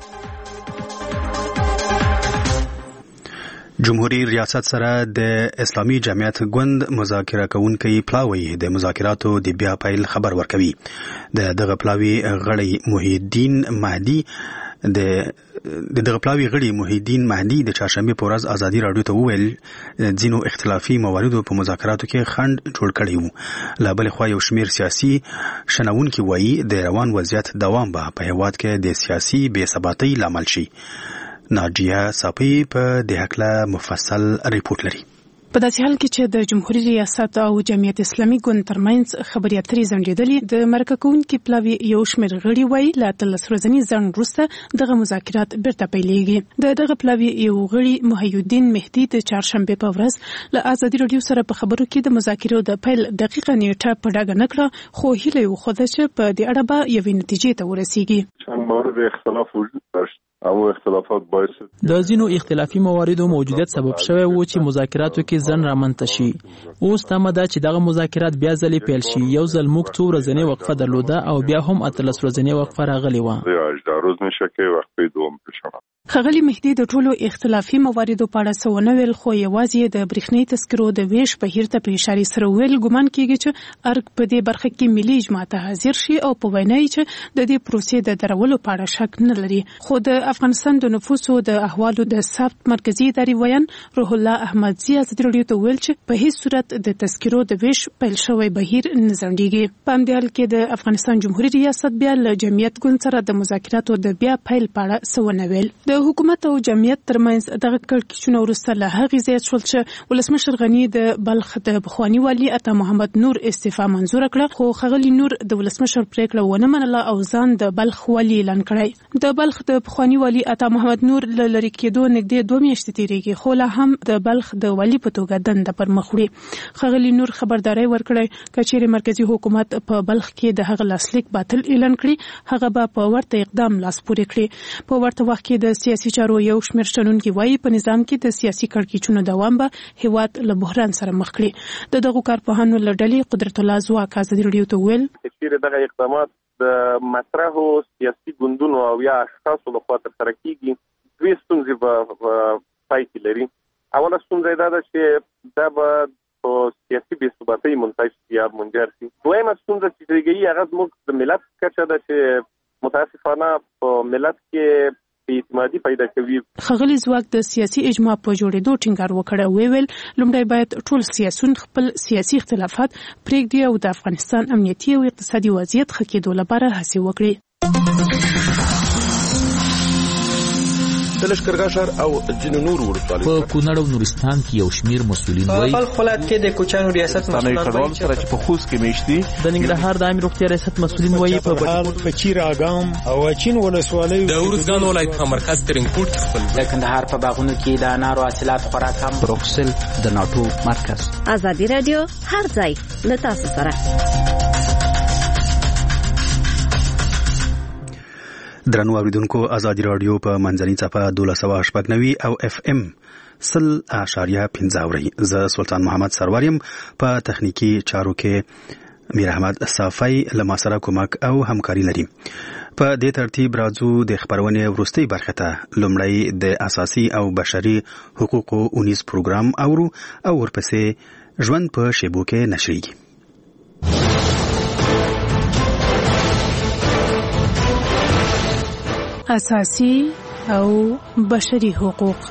جمهوریت ریاست سره د اسلامي جمعیت ګوند مذاکره کوونکي پلاوی د مذاکراتو د بیا پیل خبر ورکوي. دغه پلاوی غړي محی الدین مهدي د چهارشنبه په ورځ ازادي راډیو ته وویل ځینو اختلافي مواردو په مذاکراتو کې خنډ جوړ کړی وو. له بلې خوا یو شمیر سیاسي شنونکي وایي د روان وضعیت دوام به په هیواد کې د سیاسي بې ثباتۍ لامل شي. ناجیه صافی په دې هکله مفصل ریپورت لري. په داسې حال کې چې د جمهوریت ریاست او جمعیت اسلامي ګوند ترمنځ خبرې اترې ځنډېدلې، د مرکه کوونکي پلاوي یو شمېر غړي وایي له 13 ورځني ځنډ وروسته دغه مذاکرات بیرته پیلېږي. دغه پلاوي یو غړي محی الدین مهدي د چهارشنبې په ورځ له ازادي راډیو سره په خبرو کې د مذاکرو د پیل دقیقه نیټه په ډاګه نه کړه، خو هیله یې وښوده چې په دې اړه به یوې نتیجې ته ورسیږي. چند مورد اختلاف وجود داشت او اختلافات باعث د ځینو اختلافي مواردو موجودیت سبب شوی و چې مذاکراتو کې ځن رامنځته شي. اوس تمه ده چې دغه مذاکرات بیا ځلې پیل شي. یو ځل موږ څو ورځنۍ وقفه درلوده او بیا هم 13 ورځنۍ وقفه راغلی و. روز نشه کې وقفه دوم پېښه. ښاغلي مهدي د ټولو اختلافي مواردو په اړه څه ونه ویل، خو یوازې د برېښنايي تذکرو د ویش بهیر ته په اشارې سره ویل ګمان کېږي چې ارګ په دې برخه کې ملي اجماع ته حاضر شي او په وینا یې چې د دې پروسې د درولو په اړه شک نه لري. خو د افغانستان د نفوسو د احوالو د ثبت مرکزي ادارې ویان روح الله احمدزي ازادي راډیو ته ویل چې په هیڅ صورت د تذکرو د ویش پیل شوی بهیر نه ځنډیږي. په همدې حال کې د افغانستان جمهوریت ریاست بیا له جمعیت ګوند سره د مذاکراتو د بیا پیل په اړه څه ونه ویل. د حکومت او جمعیت ترمنځ دغه کړکېچونه وروسته له هغې زیات شول چې ولسمشر غني د بلخ د پخواني والي عطا محمد نور استعفا منظور کړه، خو ښاغلي نور د ولسمشر پریکړه ونه منله او ځان د بلخ والي اعلان کړی. د بلخ د پخواني والي عطا محمد نور له لرې کېدو نږدې 2 میاشتې تېرېږي، خو لا هم د بلخ د والي په توګه دنده پر مخ وړي. ښاغلي نور خبرداری ورکړی که چیرې مرکزي حکومت په بلخ کې د هغه لاسلیک باطل اعلان کړي، هغه به په ورته اقدام لاس پورې کړي. په ورته وخت کې د سیاسي چارو یو شمېر شنونکي وایي په نظام کې د سیاسي کړکېچونو دوام به هیواد له بحران سره مخ کړي. د دغو کارپوهانو له ډلې قدرت الله ځواک ازادي راډیو ته ویل چې دغه اقدامات د مطرحو سیاسي ګوندونو او یا اشخاصو لخوا ترسره کیږي، دوی ستونزې به پای کې لري. اوله ستونزه دا ده چې دا به په سیاسي بې ثباتۍ منتج یا منجر شي. دویمه ستونزه چې کېږي هغه زموږ د ملت کچه ده چې متاسفانه په ملت کې اعتمادي پیدا کوي. ښاغلي ځواک د سیاسي اجماع په جوړېدو ټینګار وکړ او ویل لومړی باید ټول سیاسيون خپل سیاسي اختلافات پرېږدي او د افغانستان امنیتي او اقتصادي وضعیت ښه کېدو لپاره هڅې وکړي. د لښکرګاه ښار او ځینو نورو ولسوالیو په کونړ او نورستان کې یو شمېر مسؤلین وایي په ولایت کې د کوچانو ریاست مسؤلین وایي چې په خوست کې میشتي د ننګرهار د عامه روغتیا ریاست مسؤلین وایي په چیر اګام او چین ولسوالیو د ورزګان ولایت په مرکز ترنګوټ خپل د کندهار په باغونو کې د انارو حاصلات خورا کم. بروکسل د ناتو مرکز. ازادي رادیو هر ځای له تاسو سره. درنو اوریدونکو، ازادي رادیو په منځنۍ صفحه 1290 او اف ام 100.5 اوري. زه سلطان محمد سروریم، په تخنیکی چارو کې میر احمد صافی لما سره کومک او همکاري لري. په دې ترتیب راځو د خبرونې وروستۍ برخه ته. لومړی د اساسي او بشري حقوقو 19 پروګرام اورو او ورپسې ژوند په شیبو کې نشریږي. اساسي او بشري حقوق.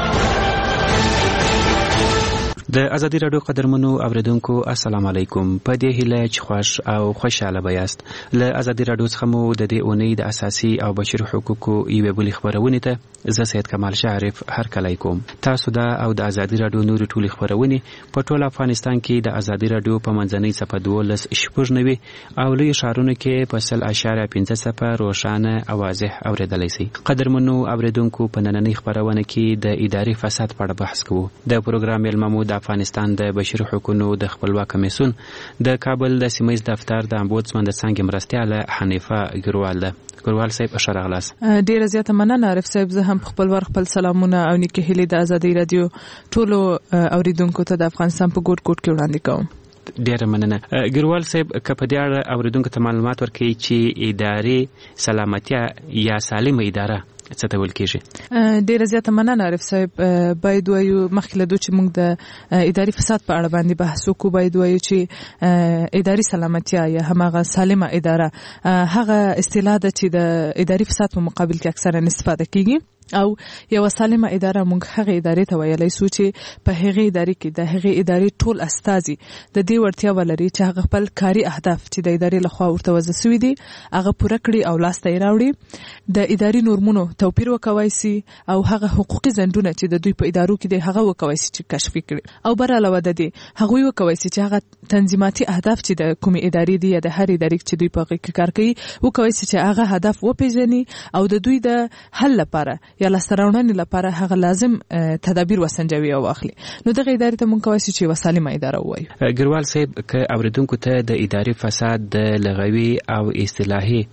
د ازادي راډیو قدرمنو اوریدونکو السلام علیکم. په دې هیله چې خوش او خوشاله بیاست. له ازادي راډیو څخه مو د دې اونۍ د اساسي او بشري حقوقو یوې بلې خبرونه ته زه سید کمال شعرف هرکلی کوم. تاسو دا او د ازادي راډیو نورو ټولې خبرونه په ټول افغانستان کې د ازادي راډیو په منځنۍ صفحه 12.90 او لوی ښارونو کې په 100.5 صفحه روښانه او واضح اوریدلای شئ. قدرمنو اوریدونکو، په نننۍ خبرونه کې د اداري فساد په اړه بحث کوو. د پروګرام ملممو د افغانستان د بشري حقوقو د خپلواک کمیسیون د کابل د سیمه ییز دفتر د امبودسمن د څنګه مرستیاله حنیفه ګروال ده. ګروال صاحب اشاره غلاس. ډیره زیاته مننه عارف صاحب. زه هم خپل ور خپل سلامونه او نیکه هیلې د ازادي رادیو ټولو اوریدونکو ته د افغانستان په ګوټ ګوټ کې وړاندې کوم. ډیره مننه ګروال صاحب. که په دې اړه اوریدونکو ته معلومات ورکړي چې اداري سلامتیا یا سالمه اداره څه ته ویل کېږي؟ ډیره زیاته مننه عارف صاحب. باید وایو مخکې له دوی چې موږ د اداري فساد په اړه باندې بحث وکړو، باید وایو چې اداري سلامتیا یا هماغه سالمه اداره هغه اصطلاح ده چې د اداري فساد په مقابل کې اکثرا استفاده کیږي او یو سالمه اداره موږ هغه ادارې ته ویلای شو چې په هغه ادارې کې د هغه ادارې ټول استازي د دې ورتیا ولري چې هغه خپل کاري اهداف چې د ادارې لخوا ورته وضع شوي دي هغه پوره کړي او لاس ته راوړي. د اداري نورمونو توپیر وکوي سي او هغه حقوقي ځندونه چې د دوی په ادارو کې دي هغه وکوي سي چې کشف کړي او بر علاوه د دې هغه وکوي سي چې هغه تنظیماتي اهداف چې د کومې ادارې دي یا د هر ادارې چې دوی په هغه کې کار کوي وکوي سي چې هغه هدف وپیژني او د دوی د حل لپاره یا لاسته لپاره هغه لازم تدابیر وسنجوي او اخلي. نو دغه ادارې ته مونږ کوي چې وسالمه اداره وایو. ګروال صاحب، که اوریدونکو ته د اداري فساد د لغوي او اصطلاحي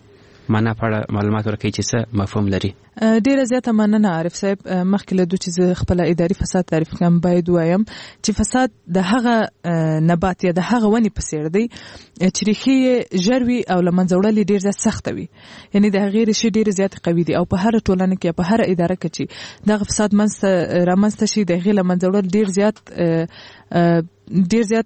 معنا په اړه معلومات ورکړي چې څه مفهوم لري. ډیره زیاته مننه عارف صاحب. مخکې له دوی چې خپل اداري فساد تعریف کوم باید وایم چې فساد د هغه نبات یا د هغه ونې په څیر دی چې ریښې ژروي او لمنځه وړل ډیر زیات سخت وي، یعنی د هغې ریښې ډیر زیات قوي دي او په هر ټولنه کې په هر اداره کې چې دغه فساد رامنځته شي د هغې لمنځه وړل ډیر زیات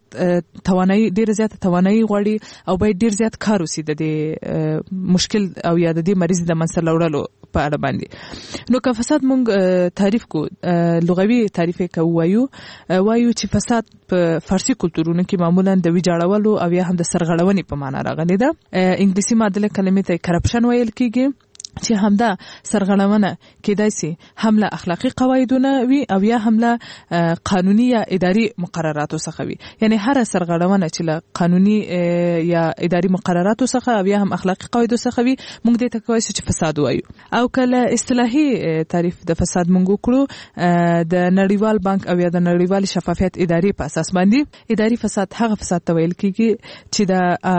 توانایي غواړي او باید ډیر زیات کار وشي د دې مشکل او یا د دې مریض د منځته وړلو په اړه باندې. نو که فساد مونږ تعریف کو لغوي تعریف کوو وایو چې فساد په فارسی کلتورونو کې معمولا د ویجاړولو او یا هم د سرغړونې په معنا راغلی ده. انګلیسي معادله کلمې ته کرپشن ویل کیږي چې همدا سرغړونه کېدای شي هم له اخلاقی قواعدونه وي او یا هم له قانوني یا اداري مقرراتو څخه وي. یعنی هر سرغړونه چې له قانوني یا اداري مقرراتو څخه او یا هم اخلاقی قواعدو څخه وي موږ دې ته کوي چې فساد وایو. او کله اصطلاحي تعریف د فساد موږ وکړو د نړیوال بانک او یا د نړیوال شفافیت اداري په اساس باندې اداري فساد هغه فساد ته ویل کیږي چې د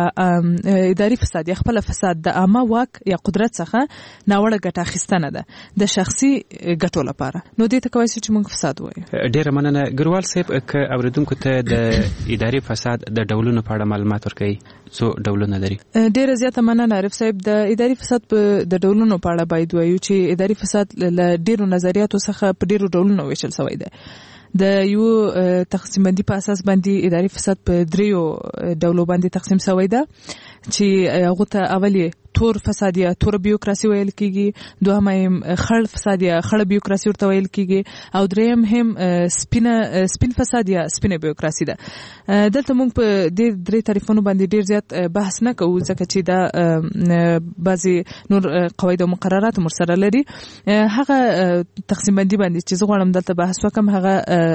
اداري فساد یا خپل فساد د عامه واک یا قدرت څخه ناوړه ګټه اخیستنه ده د شخصي ګټو لپاره. نو دې ته کوي چې موږ فساد وایو. ډیره مننه ګروال صاحب. که اوریدونکو ته د اداري فساد د ډولونو په اړه معلومات ورکړي څو ډولونه لري؟ ډیره زیاته مننه عارف صاحب. د اداري فساد د ډولونو په اړه باید وایو چې اداري فساد له ډیرو نظریاتو څخه په ډیرو ډولونو ویشل شوی دی. د یو تقسیم بندي په اساس باندې اداري فساد په دریو ډولو باندې تقسیم شوی دی چې هغه ته اولی تور فساد یا تور بیوکراسي ویل کیږي، دوهم خړ فساد یا خړ بیوکراسي ورته ویل کیږي او دریم هم سپین فساد یا سپین بیوکراسي ده. دلته موږ په دې درې تعریفونو باندې ډیر زیات بحث نه کوو ځکه چې دا بعضي نور قواعد او مقررات مرسره لري. هغه تقسیم بندي باندې چې زه غواړم دلته بحث وکم هغه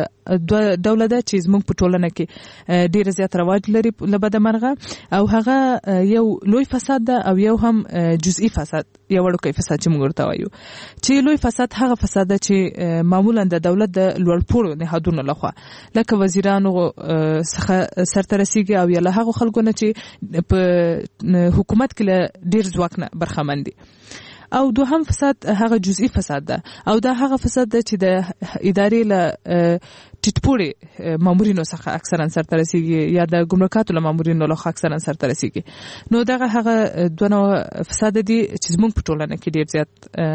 دوله ده چې زموږ په ټولنه کې ډیر زیات رواج لري لبد مرغه او هغه یو لوی فساد ده او یو هم جزئی فساد یا وړوکی فساد چې موږ ورته وایو. چې لوی فساد هغه فساد ده چې معمولا د دولت د لوړپوړو نهادونو لخوا لکه وزیرانو څخه سرته رسیږي او یا له هغو خلکو نه چې په حکومت کې له ډیر ځواک نه برخمن دي. او دوهم فساد هغه جزئی فساد ده او دا هغه فساد ده چې د ادارې له ټیټپوړي مامورینو څخه اکثرا سرته رسیږي یا د ګمرکاتو له مامورینو له اکثرا سرته رسیږي. نو دغه هغه دوه نوع فساد دي چې زموږ په ټولنه کې ډیر زیات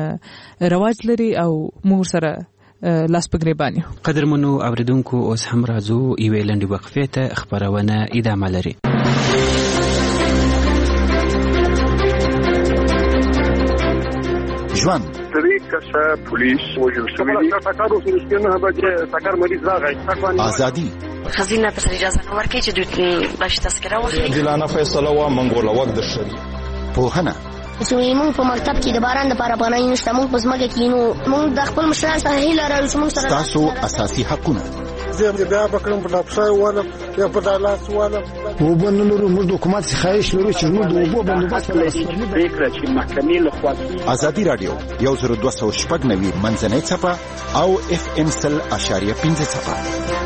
رواج لري او موږ سره لاس په ګریبان یو. قدرمنو اوریدونکو اوس هم راځو یوې لنډې وقفې ته. خبرونه ادامه لري. ژوند درې کسه پولیس وژل شوي دي. ټاکارو سره نه بجې ټاکار مریض راغی. ازادي خزینه پر اجازه نه ورکړي چې دوی باندې تذکره واخلي. عادلانه فیصله و منګوله وخت د شری پوهنه موږ په مکتب کې د باران لپاره پناه نشته. موږ په ځمکه کې نو موږ د خپل مشرانو څخه هیله لرو چې موږ سره تاسو اساسي حقونه زه بیا بکرم په افسر والا یا په دالاس والا وبنلو موږ د حکومت څخه خواهش لرو چې موږ د اوبو بندوبست فکر چې محکمې له خوا ازادي رادیو 1290 منځنۍ صفه او FM 100.5 صفه.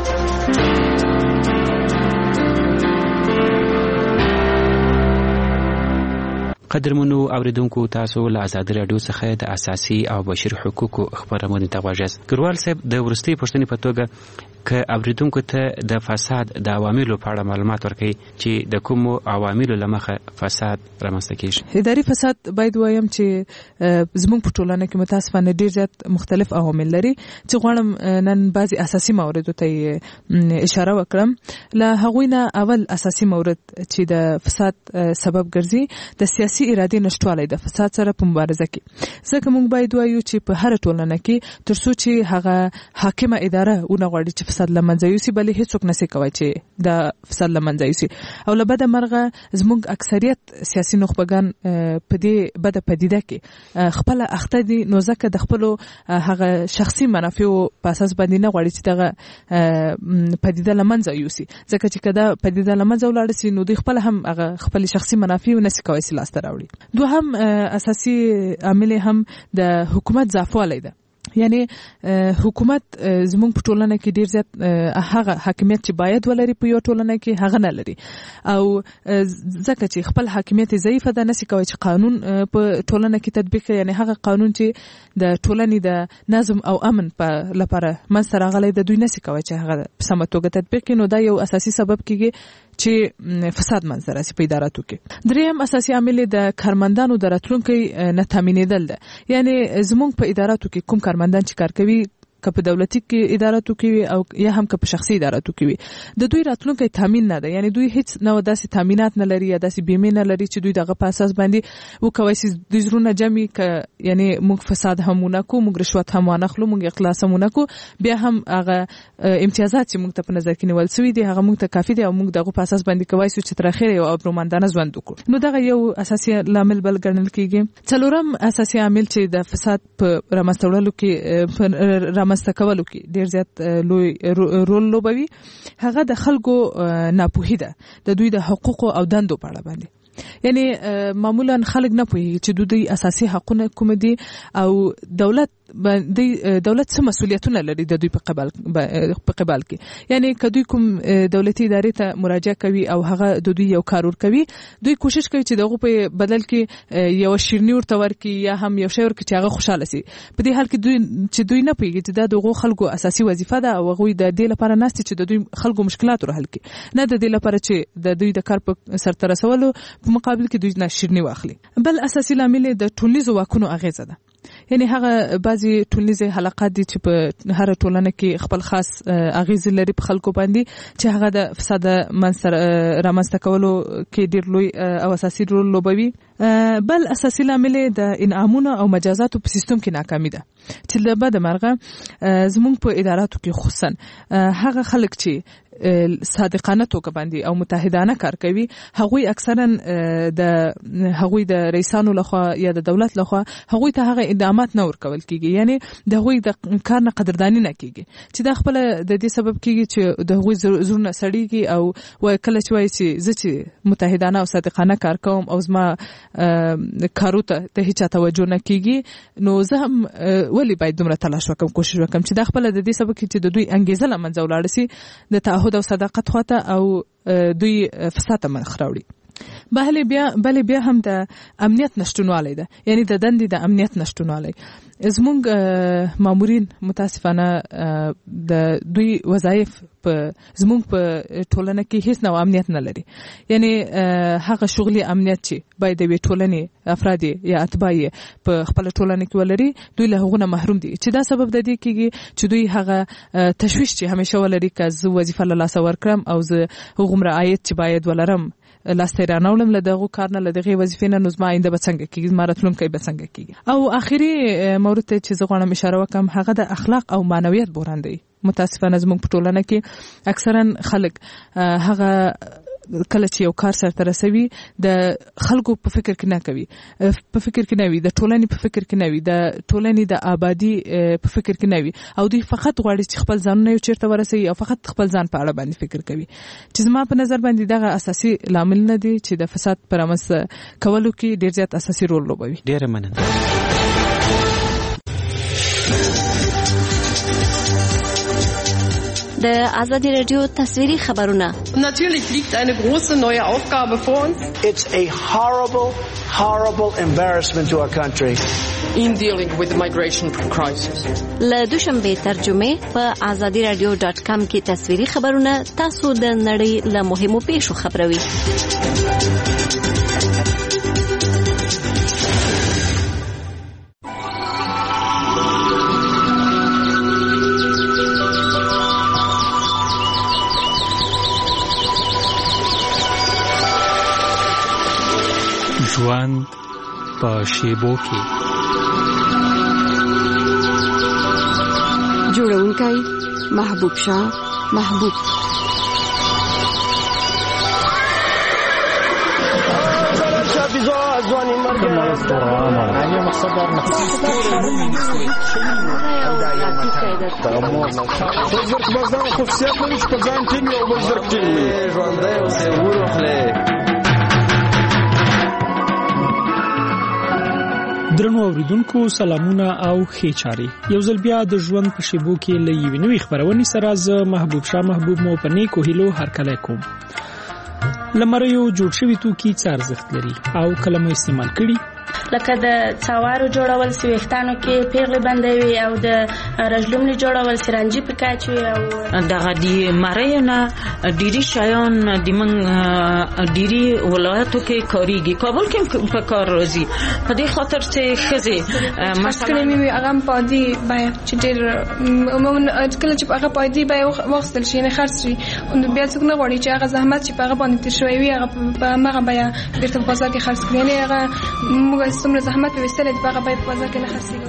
قدرمنو اوریدونکو تاسو له آزادي رادیو څخه د اساسي او بشري حقوقو خبرونه ته غواړئ. ګروال صاحب د ورستي پښتني په توګه که اوریدونکو ته د فساد د عواملو په اړه معلومات ورکړي چې د کوم عواملو لمخه فساد رامنځته کیږي. اداري فساد باید وایم چې زموږ په ټولنه کې متاسفانه ډیر زیات مختلف عوامل لري چې غواړم نن بعضي اساسي موردو ته اشاره وکړم. له هغوی نه اول اساسي مورد چې د فساد سبب ګرځي د سیاسي ارادې نشټوالی د فساد سره په مبارزه کې. ځکه موږ باید وایو چې په هر ټولنه کې ترڅو چې هغه حاکمه اداره ونه غواړي چې فساد لمنځه یوسي بلې هیڅوک نشي کوي چې د فساد لمنځه یوسي. او له بده مرغه زموږ اکثریت سیاسي نخبگان په دې بده پدیده کې خپل اخته دي. نو ځکه د خپل هغه شخصي منافعو په اساس باندې نه غواړي چې دغه پدیده لمنځه یوسي. ځکه چې کله پدیده لمنځه ولاړ شي نو دوی خپل هم هغه خپل شخصي منافع نشي کوي چې لاس ته راوړي. دوهم اساسي عامل هم د حکومت ضعفوالی ده. یعنی حکومت زموږ په ټولنه کې ډیر زیات هغه حاکمیت چې باید ولري په یو ټولنه کې هغه نه لري او ځکه چې خپل حاکمیت ضعیف ده نشي کوي چې قانون په ټولنه کې تطبیق کړي یعنی هغه قانون چې د ټولنې د نظم او امن په لپاره منځ راغلی د دوی نشي کوي چې هغه په سمه توګه تطبیق کړي نو دا یو اساسي سبب کیږي چې فساد منځ راځي په اداراتو کې. دریم اساسي عامل د کارمندانو د راتلونکي نه تامینېدل ده یعنی زموږ په اداراتو کې کوم کارمندان چې کار کوي که په دولتي کې اداراتو کې او یا هم که په شخصي اداراتو کې وي د دوی راتلونکي تامین نه ده یعنی دوی هیڅ نو داسې تامینات نه لري یا داسې بیمه نه لري چې دوی دغه په اساس باندې وکوي چې د زرونه جمع ک یعنی موږ فساد همونه کو موږ رشوت هم ونخلو موږ اخلاص همونه کو بیا هم هغه امتیازات چې موږ ته په نظر کې نیول شوی دي هغه موږ ته کافي دي او موږ دغه په اساس باندې کوي چې تر اخره یو ابرومندانه ژوند وکړو نو دغه یو اساسي لامل بل ګڼل کیږي. څلورم اساسي عامل چې د فساد په رامنځته کې مستکولو کې ډیر زیات لوی رول لوبوي هغه د خلکو ناپوهي ده د دوی د حقوقو او دندو په اړه باندې یعنی معمولا خلک نه پوهیږي چې دوی اساسي حقونه کوم دي او دولت څه مسؤلیتونه لري د دوی په قبال کې یعنی کدوې کوم دولتي ادارې ته مراجعه کوي او هغه د دوی یو کار ور کوي دوی کوشش کوي چې دغه په بدل کې یو شیرنی ورته ورکړي یا هم یو شی ورکړي چې هغه خوشاله شي په دې حال کې دوی نه پوهیږي چې دا دغه خلکو اساسي وظیفه ده او هغه د دې لپاره ناست چې د دوی خلکو مشکلات حل کړي نه د دې لپاره چې د دوی د کار په سرته رسولو په مقابل کې دوی نه شیرنی واخلي. بل اساسي لامل د ټولنیزو واکونو اغیزه ده یعنی هغه بعضی ټولنیزه حلقات دي چې په هر ټولنه کې خپل خاص اغیز لري په خلکو باندې چې هغه د فساد رامنځته کولو کې ډیر لوی او اساسي رول لوبوي. بل اساسي لامل د انعامونو او مجازاتو په سیستم کې ناکامي ده چې د بده مرغه زموږ په اداراتو کې خصوصا هغه خلک چې صادقانه توګه باندې او متحدانه کار کوي هغوی اکثرا د رئیسانو لخوا یا د دولت لخوا هغوی ته هغه انعامات نه ورکول کیږي یعنی د هغوی د کار نه قدردانی نه کیږي چې دا خپل د دې سبب کیږي چې د هغوی زړونه سړیږي او کله چې وایي چې زه چې متحدانه او صادقانه کار کوم او زما کارو ته هیڅ توجه نه کیږي نو زه هم ولی باید دومره تلاش وکم کوشش وکم چې دا خپل د دې سبب کیږي چې د دوی انګیزه لمنځه ولاړ شي د تعهد او صداقت خواته او دوی فساد مخ راوړي. بله بیا هم د امنیت نشټونوالی ده یعنی د دندې د امنیت نشټونوالی زموږ مامورین متاسفانه د دوی وظایف زموږ په ټولنه کې هیڅ نوع امنیت نه لري یعنی هغه شغلي امنیت چې باید د ټولنې افراد یا اتباع په خپل ټولنه کې ولري دوی له هغه محروم دي چې دا سبب د دې کېږي چې دوی هغه تشویش چې همیشه ولري که زه وظیفه له لاسه ورکړم او زه هغومره عاید چې باید ولرم لاسته رانولم له دغه کار نه له دغه وظیفې نه نو زما آینده به څنګه کېږي زما راتلونکی به څنګه کېږي. او آخري مورد ته چې زه غواړم اشاره وکړم هغه د اخلاق او معنویت بحران دی. متاسفانه زموږ په ټولنه کې اکثرا خلک هغه کله چې یو کار سرته رسوي د خلکو په فکر کې نه کوي په فکر کې نه وي د ټولنې په فکر کې نه وي د ټولنې د آبادی په فکر کې نه وي او دوی فقط غواړي چې خپل ځانونه یو چیرته ورسوي او فقط خپل ځان په اړه باندې فکر کوي چې زما په نظر باندې دغه اساسي لامل نه دی چې د فساد پر رامنځته کولو کې ډیر زیات اساسي رول لوبوي. ډیره مننه. د ازادي رادیو تصویري خبرونه. Natürlich liegt eine große neue Aufgabe vor uns. It's a horrible embarrassment to our country. In dealing with the migration crisis. له دوشنبه ترجمه په azadiradio.com کې تصویري خبرونه تاسو د نړۍ له مهمو پیښو خبروي. ژوند په شیبو کې جوړونکی محبوب شاه محبوب ځواني مرګ نه مقصد درنو اوریدونکو سلامونه او ښې چارې. یو ځل بیا د ژوند په شیبو کې له یوې نوې خپرونې سره زه محبوب شاه محبوب مو په نیکو هیلو هرکلی کوم. له مریو جوړ شوي توکي څه ارزښت لري او کله مو استعمال کړي؟ لکه د څوارو جوړول سویختانو کې پیغلې بندوي او د رجلومني جوړول سرنجي پکاچوي او دغه دی مریونه ډيري شایان د من ډيري ولایتو کې کاریږي. کابل کې په کار راځي په دې خاطر چې خزي مثلا مې هغه پادي بیا چې ډېر عموما کله چې هغه پادي بیا وختل شي نه خرڅ شي او بیا څنګه نه غوړي چې هغه زحمت چې هغه باندې تشوي وي هغه په هغه بیا بیرته په بازار کې خرڅ کړي نه هغه موږ څومره زحمت وستل دي هغه بیا په بازار کې نه خرڅيږي.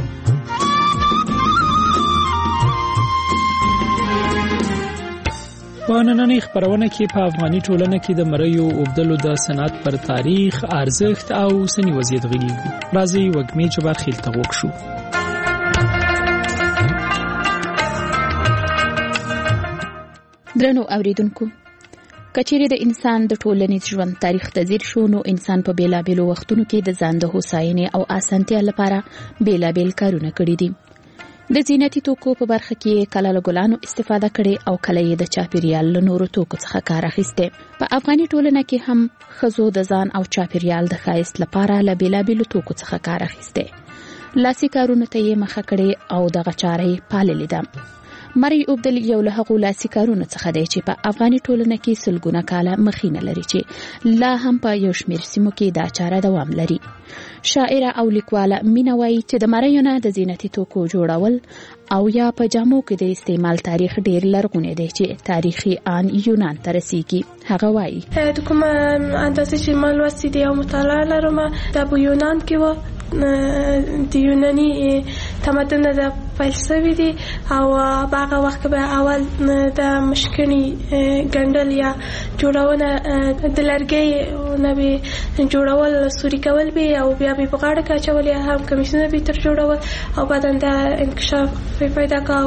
په نننۍ خپرونه کې په افغاني ټولنه کې د مریو اوبدلو د صنعت پر تاریخ، ارزښت او اوسنی وضعیت غږیږو. راځئ وږمې جبار خیل ته غوږ شو. درنو اوریدونکو، کچېرې د انسان د ټولنیز ژوند تاریخ ته ځیر شو نو انسان په بیلابیلو وختونو کې د ځان د هوساینې او اسانتیا لپاره بیلابیل کارونه کړي دي. د زینتي توکو په برخه کې کله له ګلانو استفاده کړي او کله یې د چاپیریال له نورو توکو څخه کار اخیسته. په افغاني ټولنه کې هم ښځو د ځان او چاپیریال د ښایست لپاره له بیلابیلو توکو څخه کار اخیسته. لاسي کارونه ته یې مخه کړي او دغه چارې پاللې ده. مری اوبدل یو له هغو لاسي کارونه څخه دی چې په افغاني ټولنه کې سلګونه کاله مخینه لري چې لا هم په یو شمېر سیمو کې دا چاره دوام لري. شاعره او لیکواله مینا وایي چې د مریو نه د زینتي توکو جوړول او یا په جامو کې د استعمال تاریخ ډیر لرغونی دی چې تاریخي آن یونان ته رسیږي. هغه وایي د کوم اندازې چې ما لوستې دي او مطالعه لرم د یونان کې و د یوناني تمدن د پیل شوی دي او هغه وخت به اول د مشکڼې ګنډل یا جوړونه د لرګي نه به جوړول سوري کول به او بیا به په غاړه کې اچول یا هم کمیسونه به تر جوړول او بعدن د انکشاف پیدا کاو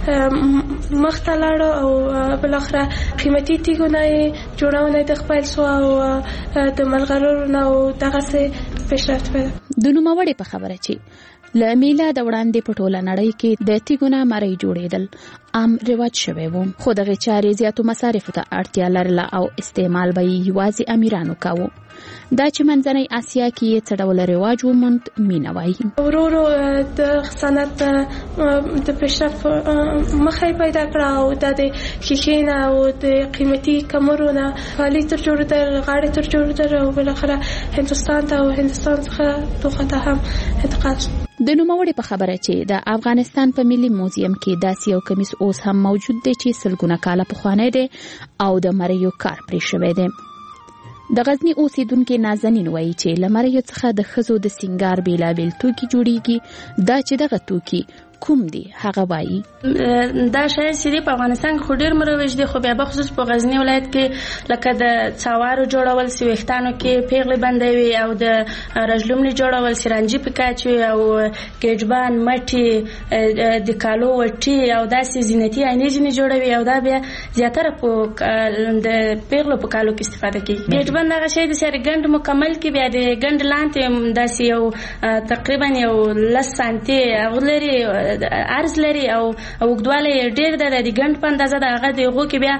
مختلړ او بل اخره قیمتي تیګونه جوړونه د خپل سو او د ملغرور نو دغه څه پیشرفت پیدا. د نوموړي په خبره چې له میلاد وړاندې په ټوله نړۍ کې د تیګونه مری جوړېدل عام رواج شوی و، خو دغه چارې زیاتو مصارفو ته اړتیا لرله او استعمال به یوازې امیرانو کاوه. دا چې منځنۍ اسیا کې یې څه ډول رواج وموند مینا وایي ورو د صنعت د پیشرفت مخه پیدا کړه او د ښیښې نه او د قیمتي کمرونه خالي تر جوړېدل غاړې تر جوړېدل او بالاخره هندوستان ته او هندوستان څخه دوحه ته هم انتقال شو. د نوموړي په خبره چې د افغانستان په ملي موزیم کې داسې یو کمیس اوس هم موجود دی چې سلګونه کاله پخوانی دی او د مریو کار پرې شوی دی. د غزنی اوسیدونکو نازنین وایي چې له مریو څخه د ښځو د سینګار بیلابیل توکي جوړیږي. دا چې دغه توکي کوم دي هغه وایي دا شاید چې په افغانستان کې ډېر مروج دي، خو بیا په خصوص په غزنی ولایت کې لکه د څوارو جوړول سویختانو کې پیغلې بندوي او د رجلومني جوړول سرنجي پکاچوي او ګیجبان مټي د کالو وټي او داسې زینتي عینې ځینې جوړوي او دا بیا زیاتره په د پیغلو په کالو کې استفاده کوي. ګیجبان دغه شی د سره ګند مکمل کې بیا د ګند لاندې داسې یو تقریبا یو 10 سانتي غلري عرض لري او وګدواله ډیر د ګند په اندازه د هغه دغه کې بیا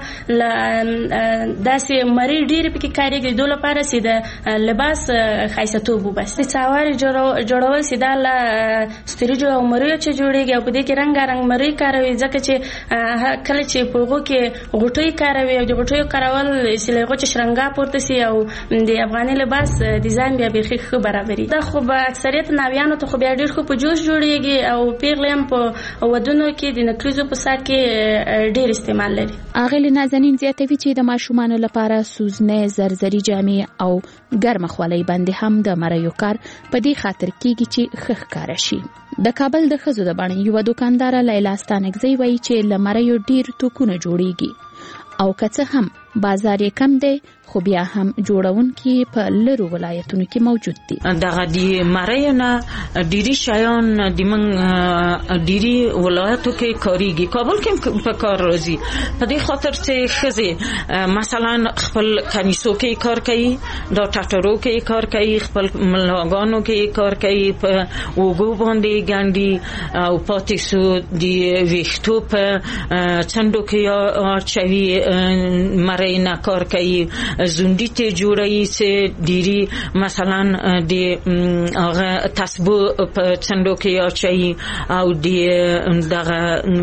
داسې مری ډیر پکې کاریږي د لپاره سي د لباس خاصیتوب بس څواري جوړول سي د ستریجو او مری چې جوړیږي او په دې کې رنگارنګ مری کاروي ځکه چې کله چې په هغه کې غټوي کاروي او د غټوي کارول سلیغه چې شرنګا پورته سي او د افغاني لباس ډیزاین بیا به ښه برابري. دا خو به اکثریت ناویانو ته خو بیا ډیر خو په جوش جوړیږي او پیغلې په ودونو کې د نکریزو په سات کې ډیر استعمال لري. اغلی نازنین زیاتوي چې د ماشومان لپاره سوزنه زرزري جامې او ګرمه خولۍ باندې هم د مریو کار په دې خاطر کېږي چې ښه ښکار شي. د کابل د ښځو د بڼې یوه دوکانداره لیلا ستانکزی وایي چې له مریو ډیر توکونه جوړیږي او که څه هم بازار یې کم دی خو بیا هم جوړونکي په لرو ولایتونو کې موجود دي. دغه د مریو نه ډیری شیان د من ډیری ولایتو کې کاریږي. کابل کې په کار راځي په دې خاطر چې ښځې مثلا خپل کمیسو کې کار کوي، دا ټاټرو کې کار کوي، خپل ملاګانو کې کار کوي، په وګو باندې ګاندي او پاتې سو د ویښتو په څنډو کې اچوي، مری نه کار کوي، زوندی ته جوړي چې ډيري مثلا د هغه تسبو په څنډو کې اچي او د دغه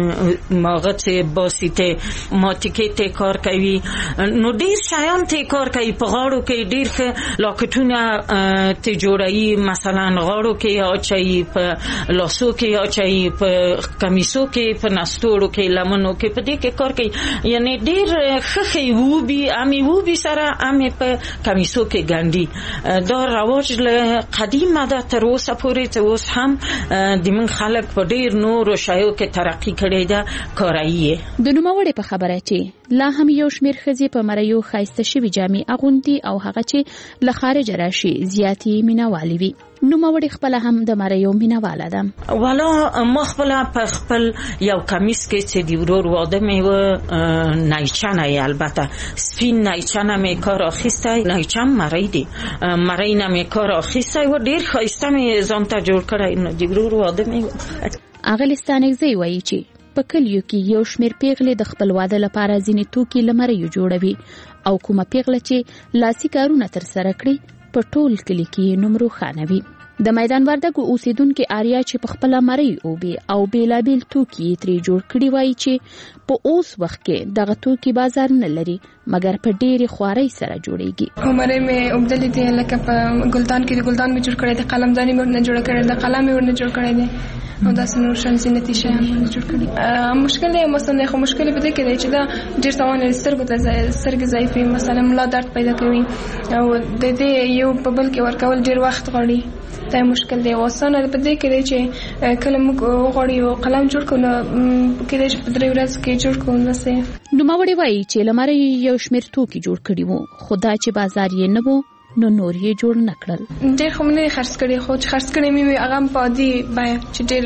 ماغه ته باسيته ماتیکې ته کار کوي. نو ډیر شایان ته کار کوي، په غاړو کې ډیر لاکټونه ته جوړي، مثلا غاړو کې اچي، په لاسو کې اچي، په کمیسو کې، په نستورو کې، لمنو کې، په دې کې کار کوي. یعنی ډیر خخي ووبي امي ووبي سره امي په کمیسو کې ګاندي. دا رواج له قدیمه ده تر اوسه پورې، چې اوس هم د من خلک په ډیر نورو شایو کې ترقی کړی ده کارایي. د نوموړې په خبره چې لا هم یو شمیر ښځې په مریو ښایسته شوي جامې اغوندي او هغه چې له خارجه راشي زیاتې مینهوالې وي. نوموړې خپله هم د مریو مینهواله ده. والا ما خپله په خپل یو کمیس کې چې د ورور واده مې و نایچنه یې البته سپین نایچنه مې کار اخیستی، نایچن مری دی، مری نه مې کار اخیستی و ډېر ښایسته مې ځان ته جوړ کړی. نو د ورور واده مې اغلې ستانکزی وایي چې په کلیو کې یو شمیر پیغلې د خپل واده لپاره ځینې توکي له مریو جوړوي او کومه پیغله چې لاسي کارونه ترسره کړي په ټول کلي کې نوم روښانه وي. د میدان وردګو اوسیدونکو آریا چې په خپل مری اوبي او بیلابیل توکي ترې جوړ کړي وایي چې په اوس وخت کې دغه توکي بازار نه لري مګر په ډېری خوارۍ سره جوړیږي. عمره مې وبدلې دي لکه په ګلدان کې د ګلدان مې جوړ کړی دی، قلمداني مې ورنه جوړ کړی دی، قلم مې ورنه جوړ کړی دی او داسې نور شان زینتي شیان مې جوړ کړي. مشکل دی مثلا خو مشکل په دې کې دی چې دا ډېر تاوان لري، سترګو ته سترګې ضعیفې، مثلا ملا درد پیدا کوي او د دې یو په بل کې ورکول ډېر وخت غواړي. دا مشکل دی. واسانه په دې کې دی چې کله موږ غواړو یو قلم جوړ کړو نو کې دی چې په 3 ورځې کې جوړ کړو. نو نوموړې وایي چې له مری یو شمیر توکي جوړ کړي وو خو دا چې بازار یې نه وو نو نور یې جوړ نه کړل. ډېر خو مې خرڅ کړي، خو چې خرڅ کړي مې هغه په عادي بیه چې ډېر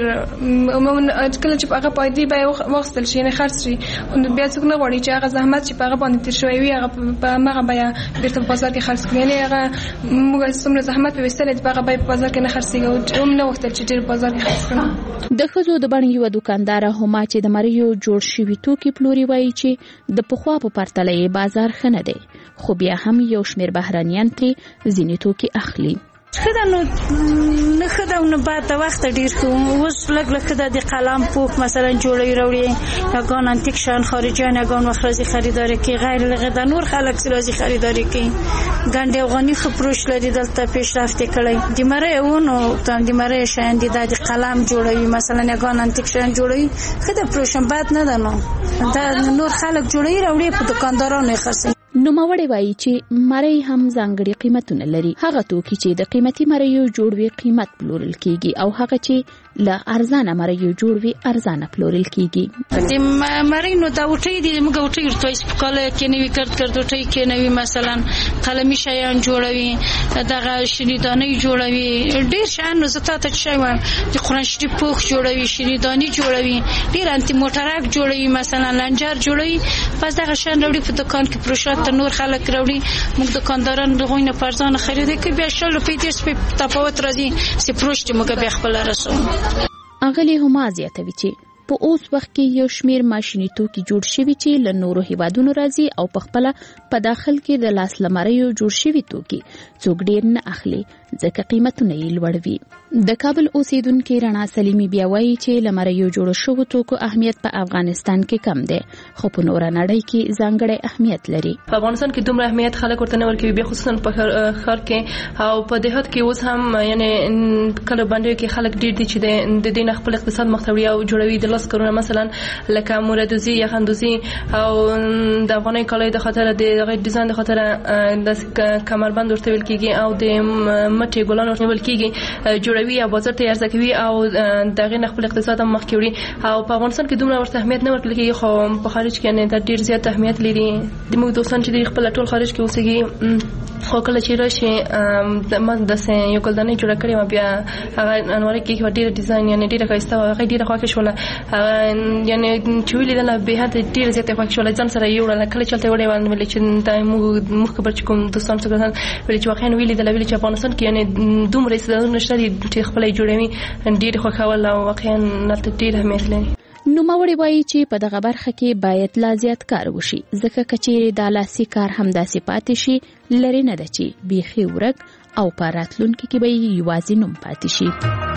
کله چې هغه په عادي بیه واخیستل شي یعنې خرڅ شي، خو بیا څوک نه غواړي چې هغه زحمت چې په هغه باندې تېر شوی وي هغه په هماغه بیه بېرته په بازار کې خرڅ کړي. یعنې هغه موږ څومره زحمت پې ویستلی چې په هغه بیه په بازار کې نه خرڅېږي او هم نه غوښتل چې ډېر په بازار کې خرڅ کړم. د ښځو د بڼې یوه دوکانداره هما چې د مریو جوړ شوي توکي پلوري وایي چې د پخوا په پرتله یې بازار ښه نه دی، خو بیا هم یو شمیر بهرانیان ترې ځینې توکي اخلي. خدا نو نه خدا نو بعد وخت ډیر کوم اوس لګ لګ خدا د قلم پوک مثلا جوړي راوړي یگان انتیک شان خارجیان یگان مخرزی خریداری کی غیر لغدا نور خلک سلازی خریداری کی ګنډ افغاني خو پروش لري دلته پیشرفت کړي د مره اونو تم د مره شان د قلم جوړوي مثلا یگان انتیک شان جوړوي خدا پروشم بعد نه ده نو دا نور خلک جوړي راوړي په دکاندارانو خرڅي. نوموړې وایي چې مری هم ځانګړي قیمتونه لري. هغه توکي چې د قیمتي مریو جوړ وي قیمت پلورل کیږي او هغه چې له ارزانه مریو جوړ وي ارزانه پلورل کیږي. د مری نو دا وټي دي موږ وټي ورته سپکاله کې نوي کړت وټي کې نوي مثلا قلمي شیان جوړوي دغه شریدانی جوړوي ډیر شان نو زته ته شي و د قران شریف پوخ جوړوي شریدانی جوړوي ډیر انتی موټرک جوړوي مثلا لنجر جوړوي پس دغه شان وروړي په دکان کې پروشات نور خلک وروړي موږ دکانداران دغه نه پرځان خریده کې بیا شل په دې سپې تفاوت راځي چې پروشت موږ به خپل رسو. اغلی هما زیاتوي چې په اوس وخت کې یو شمیر ماشيني توکي جوړ شوي چې له نورو هیوادونو راځي او په خپل په داخل کې د لاس لمریو جوړ شوي توکي څوک ډیر نه اخلي ځکه قیمتونه یې لوړ وي. د کابل اوسیدونکو رڼا سلیمي بیا وایي چې لمریو جوړ شوو توکو اهمیت په افغانستان کې کم دی خو په نور نړۍ کې ځانګړی اهمیت لري. په افغانستان کې دومره اهمیت خلک ورته نه ورکوي، بیا خصوصا په ښار کې او په دیهات کې اوس هم یعنی کله باندې کې خلک ډیر دي چې د دین خپل اقتصاد مختوي او جوړوي د لاس کارونه مثلا لکه موردوزی یا خندوزی او د افغاني کالای د خاطر د ډیزاین د خاطر د کمربند ورته ویل کیږي او د مټي ګلان ورته ویل کیږي جوړوي او بازار ته عرضه کوي او دغه خپل اقتصاد هم مخ کې وړي او په افغانستان کې دومره ورته اهمیت نه ورکول کېږي خو په خارج کې نه ډیر زیات اهمیت لري د موږ دوستان چې خپل ټول خارج کې اوسېږي خو کله چې راشي ما د یو ګلدانې جوړه کړې ما بیا هغه انواره کې ډیر ډیزاین یعنی ډیر ښایسته هغه ډیر خوښه شوله یعنی چې ویل به هته ډیر زیات خوښه شوله ځان سره یو ډول کله چلته وړې وانه چې موږ خبر چې کوم دوستان څنګه ویل چې واقعا ویل د چې افغانستان کې یعنی دومره استعداد نشته چې خپل جوړوي ډیر خوښه ولا واقعا نلته ډیر اهمیت لري. نوموړی وایي چې په دغه برخه کې باید لا زیات کار وشي ځکه کچېرې د لاسي کار همداسې پاتې شي لري نه ده چې بیخي ورک او په راتلونکي کې به یوازې نوم پاتې شي.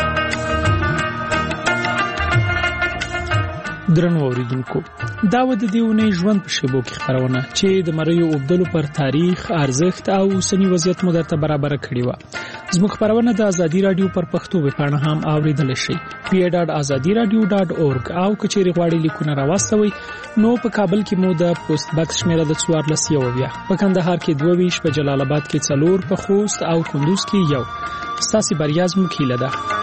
درنو اوریدونکو دا و د دیونې ژوند په شیبو کې خبرونه چې د مریو اوبدلو پر تاریخ ارزښت او اوسنی وضعیت مو درته برابر کړی و. زموږ خبرونه د ازادي رادیو پر پښتو ویبپاڼه هم اوریدل شي pa.azadiradio.org او کچېری غواړي لیکونه راوستوي نو په کابل کې مو د پوسټ باکس شمیره د 14 په کندهار کې 22 په جلال آباد کې 4 په خوست او کندوز کې 1 ساسي بریاز مو کېله ده.